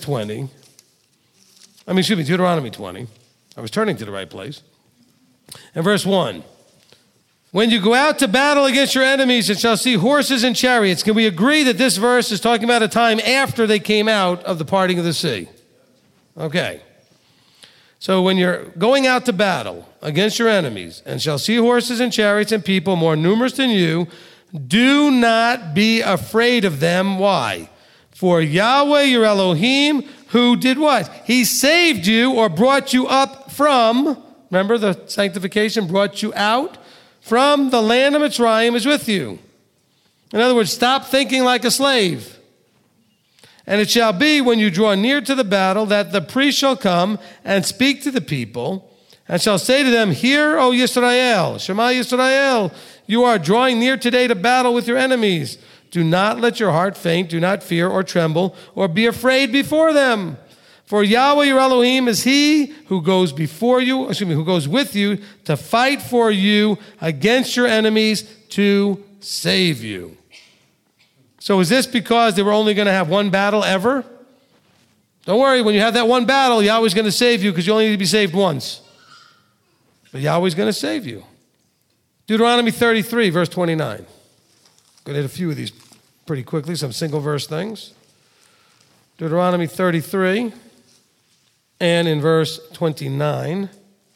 Deuteronomy 20. I was turning to the right place. And verse 1. When you go out to battle against your enemies and shall see horses and chariots. Can we agree that this verse is talking about a time after they came out of the parting of the sea? Okay. So when you're going out to battle against your enemies and shall see horses and chariots and people more numerous than you, do not be afraid of them. Why? For Yahweh your Elohim, who did what? He saved you or brought you up from, remember the sanctification, brought you out from the land of Mitzrayim is with you. In other words, stop thinking like a slave. And it shall be when you draw near to the battle that the priest shall come and speak to the people and shall say to them, Hear, O Yisrael, Shema Yisrael, you are drawing near today to battle with your enemies. Do not let your heart faint, do not fear or tremble or be afraid before them. For Yahweh your Elohim is he who goes who goes with you to fight for you against your enemies to save you. So is this because they were only going to have one battle ever? Don't worry, when you have that one battle, Yahweh's going to save you because you only need to be saved once. But Yahweh's going to save you. Deuteronomy 33, verse 29. I'm going to hit a few of these pretty quickly, some single verse things. Deuteronomy 33. And in verse 29,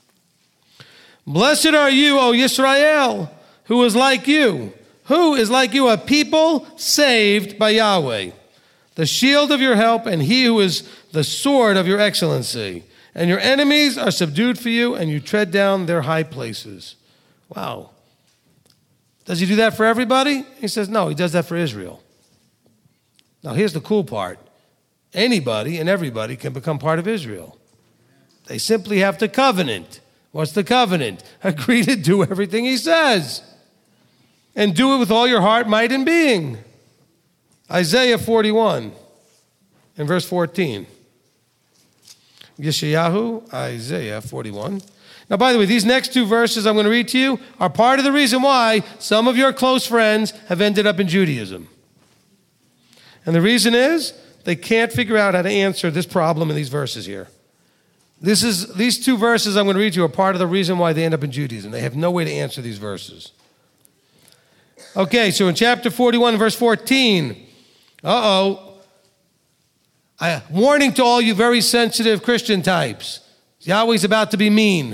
Blessed are you, O Yisrael, who is like you. Who is like you, a people saved by Yahweh, the shield of your help, and he who is the sword of your excellency. And your enemies are subdued for you, and you tread down their high places. Wow. Does he do that for everybody? He says, no, he does that for Israel. Now, here's the cool part. Anybody and everybody can become part of Israel. They simply have to covenant. What's the covenant? Agree to do everything he says. And do it with all your heart, might, and being. Isaiah 41 and verse 14. Yeshayahu, Isaiah 41. Now, by the way, these next two verses I'm going to read to you are part of the reason why some of your close friends have ended up in Judaism. And the reason is, they can't figure out how to answer this problem in these verses here. These two verses I'm going to read you are part of the reason why they end up in Judaism. They have no way to answer these verses. Okay, so in chapter 41, verse 14, warning to all you very sensitive Christian types. Yahweh's about to be mean.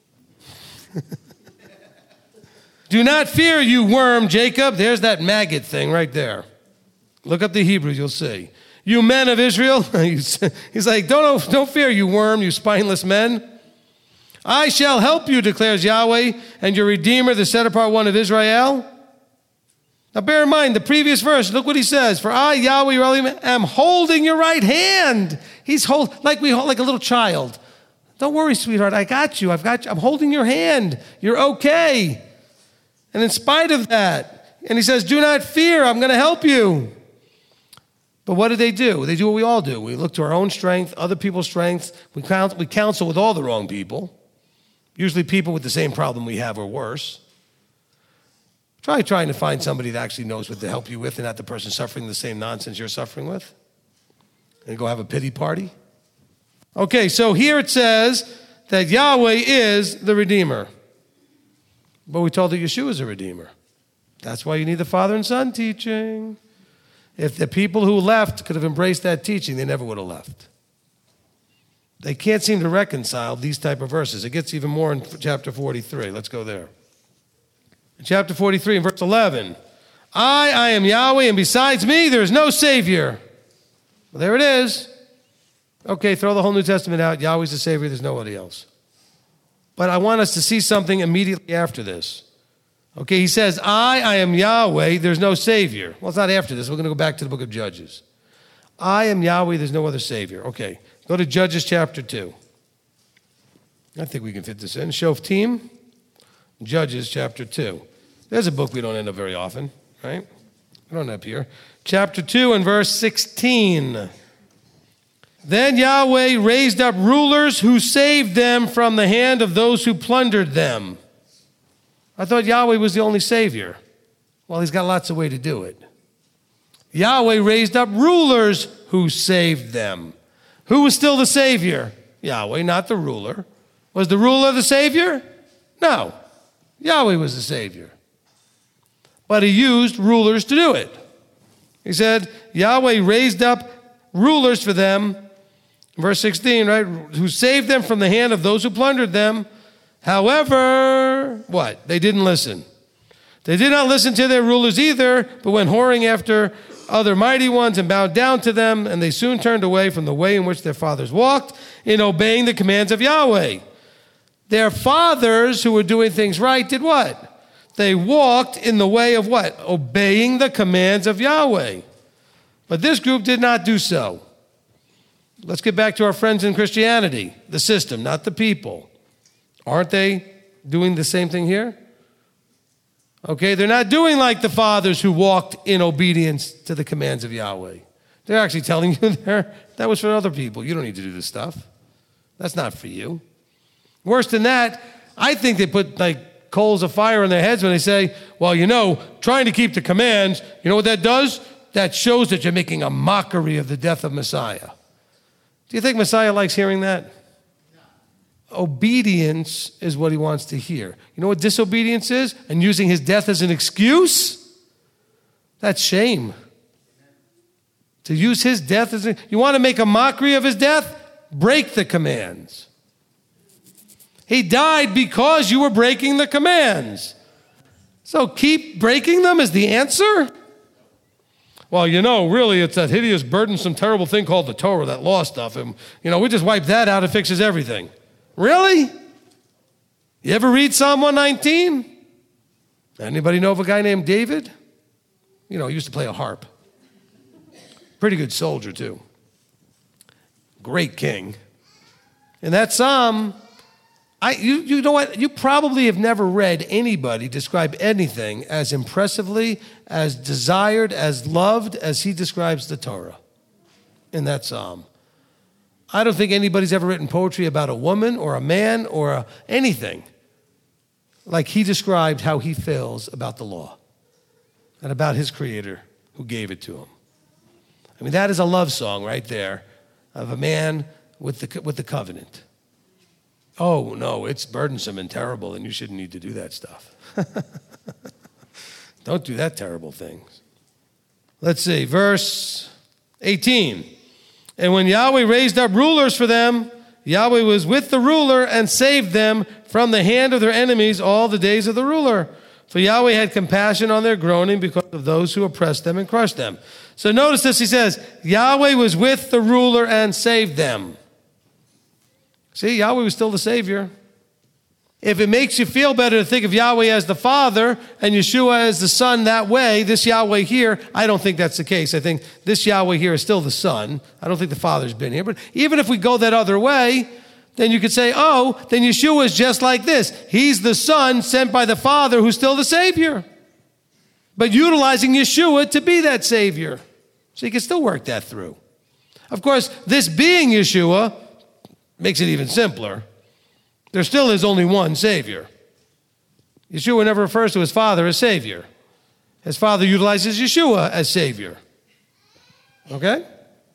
Do not fear, you worm, Jacob. There's that maggot thing right there. Look up the Hebrews, you'll see. You men of Israel, he's like, don't fear, you worm, you spineless men. I shall help you, declares Yahweh, and your Redeemer, the set-apart one of Israel. Now bear in mind, the previous verse, look what he says. For I, Yahweh, your Elohim, am holding your right hand. He's like a little child. Don't worry, sweetheart, I got you. I'm holding your hand. You're okay. And in spite of that, and he says, do not fear, I'm going to help you. But what do? They do what we all do. We look to our own strength, other people's strength. We counsel with all the wrong people, usually people with the same problem we have or worse. Try trying to find somebody that actually knows what to help you with and not the person suffering the same nonsense you're suffering with. And go have a pity party. Okay, so here it says that Yahweh is the Redeemer. But we told that Yeshua is a Redeemer. That's why you need the Father and Son teaching. If the people who left could have embraced that teaching, they never would have left. They can't seem to reconcile these type of verses. It gets even more in chapter 43. Let's go there. In chapter 43 and verse 11, I am Yahweh, and besides me, there is no Savior. Well, there it is. Okay, throw the whole New Testament out. Yahweh's the Savior. There's nobody else. But I want us to see something immediately after this. Okay, he says, I am Yahweh, there's no Savior. Well, it's not after this. We're going to go back to the book of Judges. I am Yahweh, there's no other Savior. Okay, go to Judges chapter 2. I think we can fit this in. Shoftim, Judges chapter 2. There's a book we don't end up very often, right? We don't end up here. Chapter 2 and verse 16. Then Yahweh raised up rulers who saved them from the hand of those who plundered them. I thought Yahweh was the only Savior. Well, he's got lots of ways to do it. Yahweh raised up rulers who saved them. Who was still the Savior? Yahweh, not the ruler. Was the ruler the Savior? No. Yahweh was the Savior. But he used rulers to do it. He said, Yahweh raised up rulers for them, verse 16, right? Who saved them from the hand of those who plundered them. However, what? They didn't listen. They did not listen to their rulers either, but went whoring after other mighty ones and bowed down to them, and they soon turned away from the way in which their fathers walked in obeying the commands of Yahweh. Their fathers, who were doing things right, did what? They walked in the way of what? Obeying the commands of Yahweh. But this group did not do so. Let's get back to our friends in Christianity, the system, not the people. Aren't they doing the same thing here? Okay, they're not doing like the fathers who walked in obedience to the commands of Yahweh. They're actually telling you that was for other people. You don't need to do this stuff. That's not for you. Worse than that, I think they put like coals of fire on their heads when they say, well, trying to keep the commands, you know what that does? That shows that you're making a mockery of the death of Messiah. Do you think Messiah likes hearing that? Obedience is what he wants to hear. You know what disobedience is? And using his death as an excuse? That's shame. To use his death as you want to make a mockery of his death? Break the commands. He died because you were breaking the commands. So keep breaking them is the answer? Well, really it's that hideous, burdensome, terrible thing called the Torah, that law stuff. And, we just wipe that out, it fixes everything. Really? You ever read Psalm 119? Anybody know of a guy named David? He used to play a harp. Pretty good soldier, too. Great king. In that psalm, you know what? You probably have never read anybody describe anything as impressively, as desired, as loved as he describes the Torah in that psalm. I don't think anybody's ever written poetry about a woman or a man or anything like he described how he feels about the law and about his creator who gave it to him. I mean, that is a love song right there of a man with the covenant. Oh, no, it's burdensome and terrible, and you shouldn't need to do that stuff. Don't do that terrible things. Let's see, verse 18. And when Yahweh raised up rulers for them, Yahweh was with the ruler and saved them from the hand of their enemies all the days of the ruler. For Yahweh had compassion on their groaning because of those who oppressed them and crushed them. So notice this, he says, Yahweh was with the ruler and saved them. See, Yahweh was still the Savior. If it makes you feel better to think of Yahweh as the Father and Yeshua as the Son that way, this Yahweh here, I don't think that's the case. I think this Yahweh here is still the Son. I don't think the Father's been here. But even if we go that other way, then you could say, then Yeshua is just like this. He's the Son sent by the Father who's still the Savior. But utilizing Yeshua to be that Savior. So you can still work that through. Of course, this being Yeshua makes it even simpler. There still is only one Savior. Yeshua never refers to his Father as Savior. His Father utilizes Yeshua as Savior. Okay?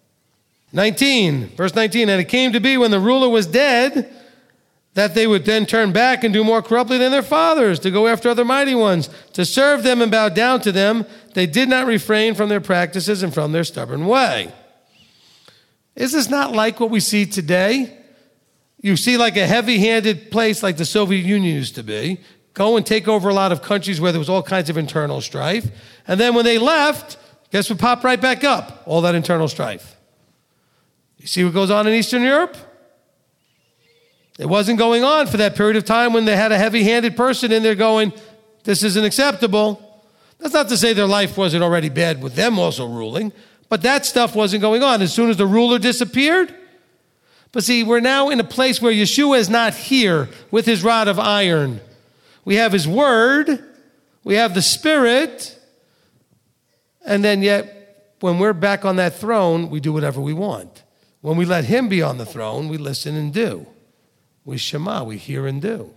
19, verse 19. And it came to be when the ruler was dead that they would then turn back and do more corruptly than their fathers, to go after other mighty ones, to serve them and bow down to them. They did not refrain from their practices and from their stubborn way. Is this not like what we see today? You see like a heavy-handed place like the Soviet Union used to be, go and take over a lot of countries where there was all kinds of internal strife. And then when they left, guess what popped right back up? All that internal strife. You see what goes on in Eastern Europe? It wasn't going on for that period of time when they had a heavy-handed person in there going, this isn't acceptable. That's not to say their life wasn't already bad with them also ruling, but that stuff wasn't going on. As soon as the ruler disappeared, but see, we're now in a place where Yeshua is not here with his rod of iron. We have his word, we have the Spirit, and then yet when we're back on that throne, we do whatever we want. When we let him be on the throne, we listen and do. We shema, we hear and do.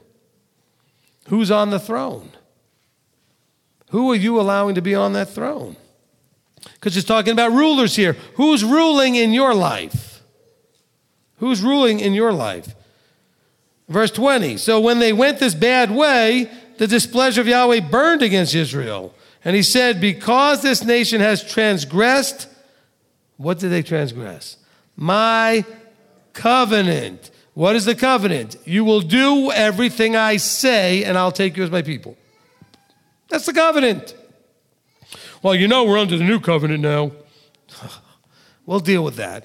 Who's on the throne? Who are you allowing to be on that throne? Because it's talking about rulers here. Who's ruling in your life? Who's ruling in your life? Verse 20, so when they went this bad way, the displeasure of Yahweh burned against Israel. And he said, because this nation has transgressed, what did they transgress? My covenant. What is the covenant? You will do everything I say, and I'll take you as my people. That's the covenant. Well, you know we're under the new covenant now. We'll deal with that.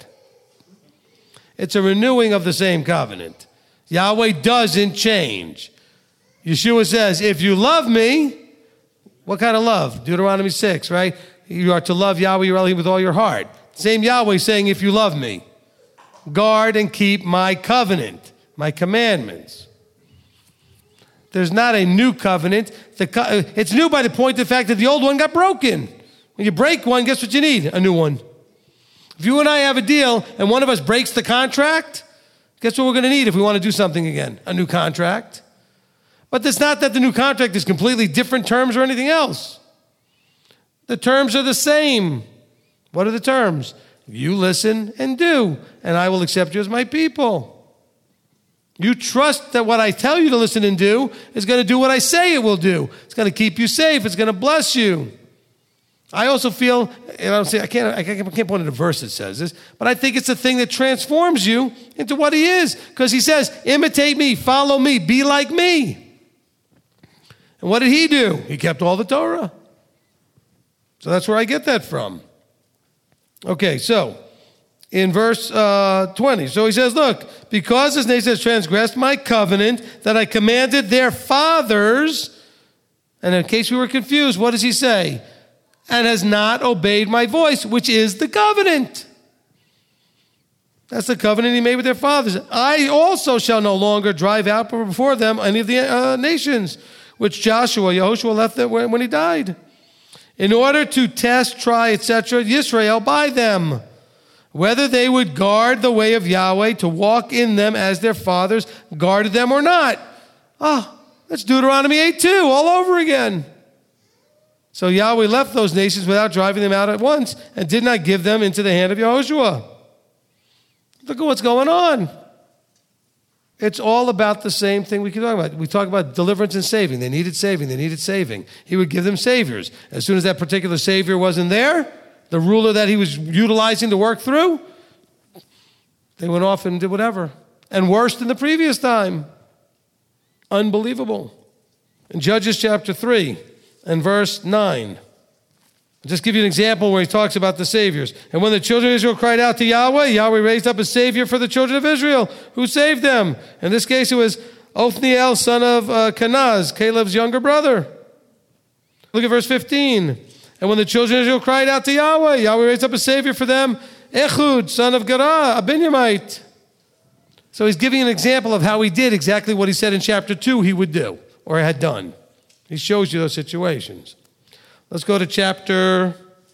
It's a renewing of the same covenant. Yahweh doesn't change. Yeshua says, if you love me, what kind of love? Deuteronomy 6, right? You are to love Yahweh your Elohim with all your heart. Same Yahweh saying, if you love me, guard and keep my covenant, my commandments. There's not a new covenant. It's new by the point of the fact that the old one got broken. When you break one, guess what you need? A new one. If you and I have a deal and one of us breaks the contract, guess what we're going to need if we want to do something again? A new contract. But it's not that the new contract is completely different terms or anything else. The terms are the same. What are the terms? You listen and do, and I will accept you as my people. You trust that what I tell you to listen and do is going to do what I say it will do. It's going to keep you safe. It's going to bless you. I also feel, and I can't point at a verse that says this, but I think it's a thing that transforms you into what he is. Because he says, imitate me, follow me, be like me. And what did he do? He kept all the Torah. So that's where I get that from. Okay, so in verse 20, so he says, look, because this nation has transgressed my covenant that I commanded their fathers, and in case we were confused, what does he say? And has not obeyed my voice, which is the covenant. That's the covenant he made with their fathers. I also shall no longer drive out before them any of the nations, which Yehoshua left when he died, in order to test, try, etc., Yisrael by them, whether they would guard the way of Yahweh to walk in them as their fathers guarded them or not. That's Deuteronomy 8:2 all over again. So Yahweh left those nations without driving them out at once and did not give them into the hand of Yehoshua. Look at what's going on. It's all about the same thing we can talk about. We talk about deliverance and saving. They needed saving. They needed saving. He would give them saviors. As soon as that particular savior wasn't there, the ruler that he was utilizing to work through, they went off and did whatever. And worse than the previous time. Unbelievable. In Judges chapter 3 and verse 9, I'll just give you an example where he talks about the saviors. And when the children of Israel cried out to Yahweh, Yahweh raised up a savior for the children of Israel, who saved them. In this case, it was Othniel, son of Kenaz, Caleb's younger brother. Look at verse 15. And when the children of Israel cried out to Yahweh, Yahweh raised up a savior for them, Ehud, son of Gerah, a Benjamite. So he's giving an example of how he did exactly what he said in chapter 2 he would do, or had done. He shows you those situations. Let's go to chapter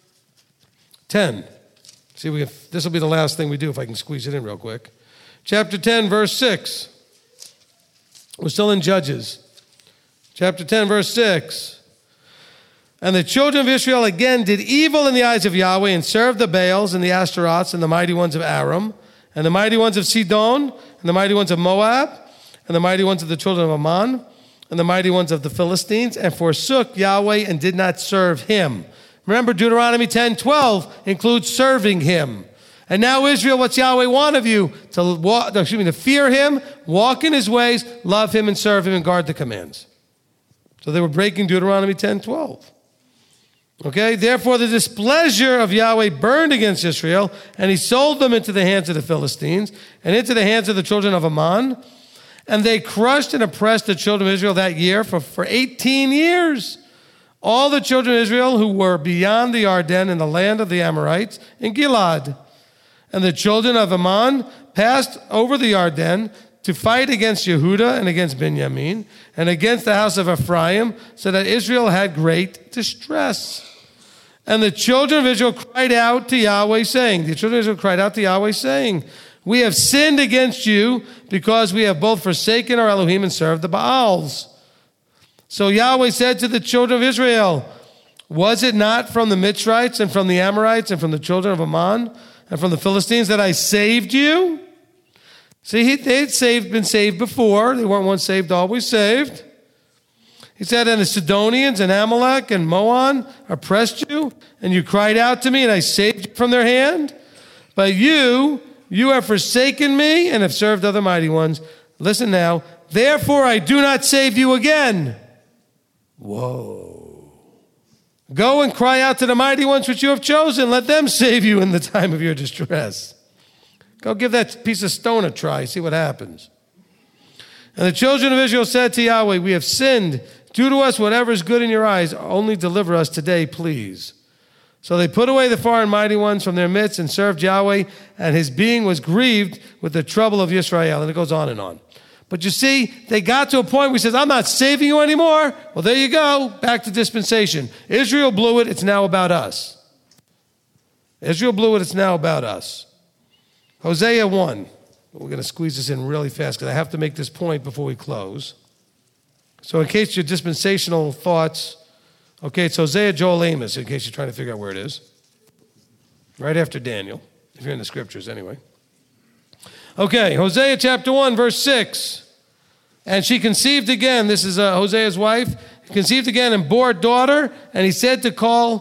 10. See, this will be the last thing we do if I can squeeze it in real quick. Chapter 10, verse 6. We're still in Judges. Chapter 10, verse 6. And the children of Israel again did evil in the eyes of Yahweh and served the Baals and the Ashtaroths and the mighty ones of Aram and the mighty ones of Sidon and the mighty ones of Moab and the mighty ones of the children of Ammon and the mighty ones of the Philistines, and forsook Yahweh and did not serve him. Remember, Deuteronomy 10:12 includes serving him. And now, Israel, what's Yahweh want of you? To fear him, walk in his ways, love him, and serve him, and guard the commands. So they were breaking Deuteronomy 10:12. Okay, therefore the displeasure of Yahweh burned against Israel, and he sold them into the hands of the Philistines and into the hands of the children of Ammon. And they crushed and oppressed the children of Israel that year for 18 years. All the children of Israel who were beyond the Arden in the land of the Amorites in Gilad. And the children of Ammon passed over the Arden to fight against Yehuda and against Benjamin and against the house of Ephraim, so that Israel had great distress. And the children of Israel cried out to Yahweh, saying, we have sinned against you because we have both forsaken our Elohim and served the Baals. So Yahweh said to the children of Israel, Was it not from the Mitzrites and from the Amorites and from the children of Ammon and from the Philistines that I saved you? See, they'd been saved before. They weren't once saved, always saved. He said, and the Sidonians and Amalek and Moab oppressed you, and you cried out to me, and I saved you from their hand. But you have forsaken me and have served other mighty ones. Listen now. Therefore, I do not save you again. Whoa. Go and cry out to the mighty ones which you have chosen. Let them save you in the time of your distress. Go give that piece of stone a try. See what happens. And the children of Israel said to Yahweh, we have sinned. Do to us whatever is good in your eyes. Only deliver us today, please. So they put away the foreign mighty ones from their midst and served Yahweh, and his being was grieved with the trouble of Yisrael. And it goes on and on. But you see, they got to a point where he says, I'm not saving you anymore. Well, there you go. Back to dispensation. Israel blew it. It's now about us. Israel blew it. It's now about us. Hosea 1. We're going to squeeze this in really fast because I have to make this point before we close. So in case your dispensational thoughts, okay, it's Hosea, Joel, Amos, in case you're trying to figure out where it is. Right after Daniel, if you're in the scriptures anyway. Okay, Hosea chapter 1, verse 6. And she conceived again, this is Hosea's wife, conceived again and bore a daughter, and he said to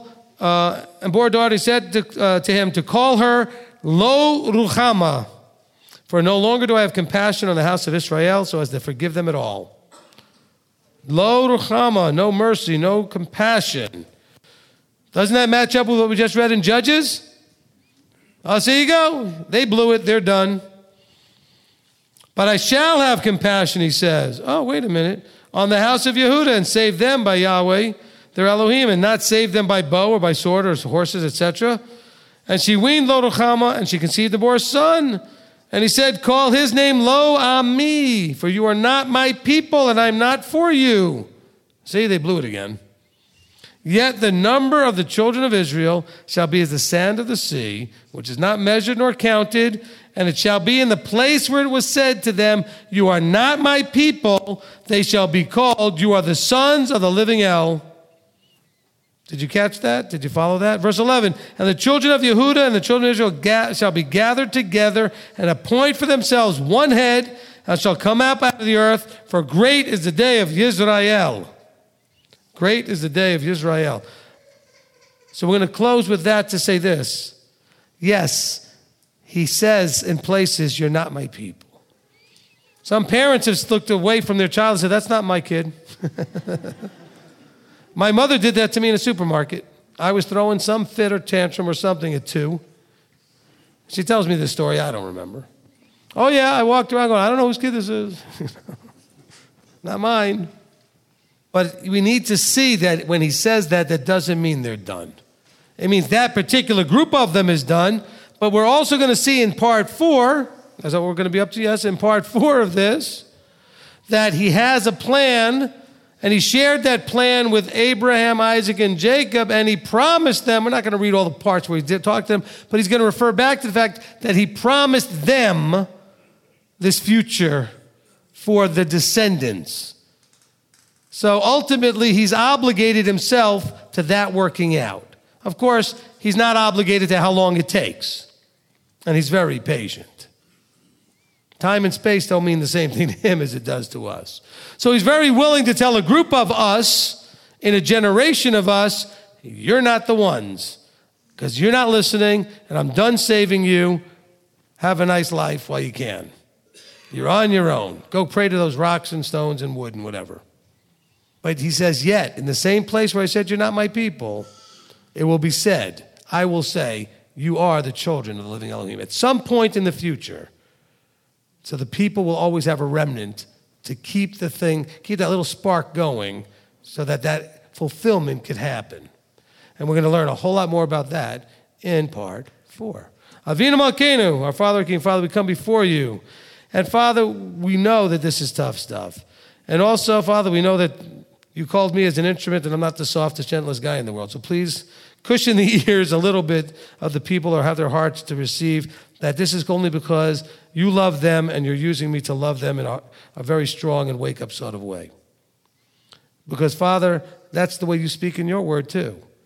him to call her Lo Ruchama, for no longer do I have compassion on the house of Israel, so as to forgive them at all. Lo Ruchama, no mercy, no compassion. Doesn't that match up with what we just read in Judges? Oh, so you go. They blew it. They're done. But I shall have compassion, he says. Oh, wait a minute. On the house of Yehuda and save them by Yahweh, their Elohim, and not save them by bow or by sword or horses, etc. And she weaned Lo Ruchama, and she conceived and bore a son. And he said, call his name Lo Ami, for you are not my people, and I am not for you. See, they blew it again. Yet the number of the children of Israel shall be as the sand of the sea, which is not measured nor counted, and it shall be in the place where it was said to them, you are not my people, they shall be called, you are the sons of the living El. Did you catch that? Did you follow that? Verse 11, and the children of Yehuda and the children of Israel shall be gathered together and appoint for themselves one head, and shall come up out of the earth, for great is the day of Yisrael. Great is the day of Yisrael. So we're going to close with that to say this. Yes, he says in places, you're not my people. Some parents have looked away from their child and said, that's not my kid. My mother did that to me in a supermarket. I was throwing some fit or tantrum or something at 2. She tells me this story. I don't remember. Oh, yeah, I walked around going, I don't know whose kid this is. Not mine. But we need to see that when he says that, that doesn't mean they're done. It means that particular group of them is done. But we're also going to see in part 4, that's what we're going to be up to, yes, in part 4 of this, that he has a plan. And he shared that plan with Abraham, Isaac, and Jacob, and he promised them, we're not going to read all the parts where he did talk to them, but he's going to refer back to the fact that he promised them this future for the descendants. So ultimately, he's obligated himself to that working out. Of course, he's not obligated to how long it takes, and he's very patient. Time and space don't mean the same thing to him as it does to us. So he's very willing to tell a group of us, in a generation of us, you're not the ones, because you're not listening, and I'm done saving you. Have a nice life while you can. You're on your own. Go pray to those rocks and stones and wood and whatever. But he says, yet, in the same place where I said you're not my people, it will be said, I will say, you are the children of the living Elohim. At some point in the future, so the people will always have a remnant to keep the thing, keep that little spark going so that that fulfillment could happen. And we're going to learn a whole lot more about that in part 4. Avinu Malkeinu, our Father, King, Father, we come before you. And Father, we know that this is tough stuff. And also, Father, we know that you called me as an instrument and I'm not the softest, gentlest guy in the world. So please cushion the ears a little bit of the people or have their hearts to receive that this is only because you love them and you're using me to love them in a very strong and wake-up sort of way. Because, Father, that's the way you speak in your word, too.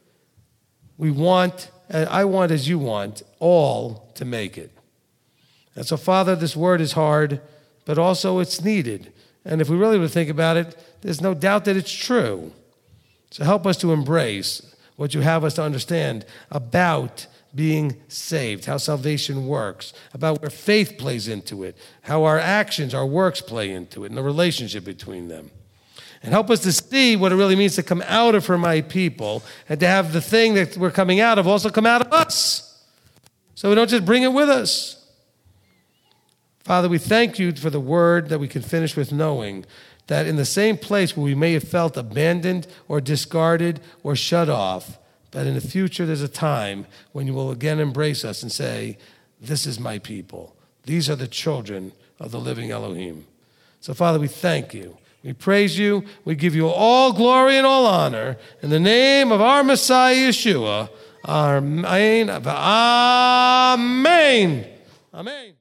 I want as you want, all to make it. And so, Father, this word is hard, but also it's needed. And if we really would think about it, there's no doubt that it's true. So help us to embrace what you have us to understand about being saved, how salvation works, about where faith plays into it, how our actions, our works play into it, and the relationship between them. And help us to see what it really means to come out of her my people and to have the thing that we're coming out of also come out of us. So we don't just bring it with us. Father, we thank you for the word that we can finish with knowing that in the same place where we may have felt abandoned or discarded or shut off, that in the future there's a time when you will again embrace us and say, this is my people. These are the children of the living Elohim. So, Father, we thank you. We praise you. We give you all glory and all honor. In the name of our Messiah, Yeshua. Amen. Amen. Amen.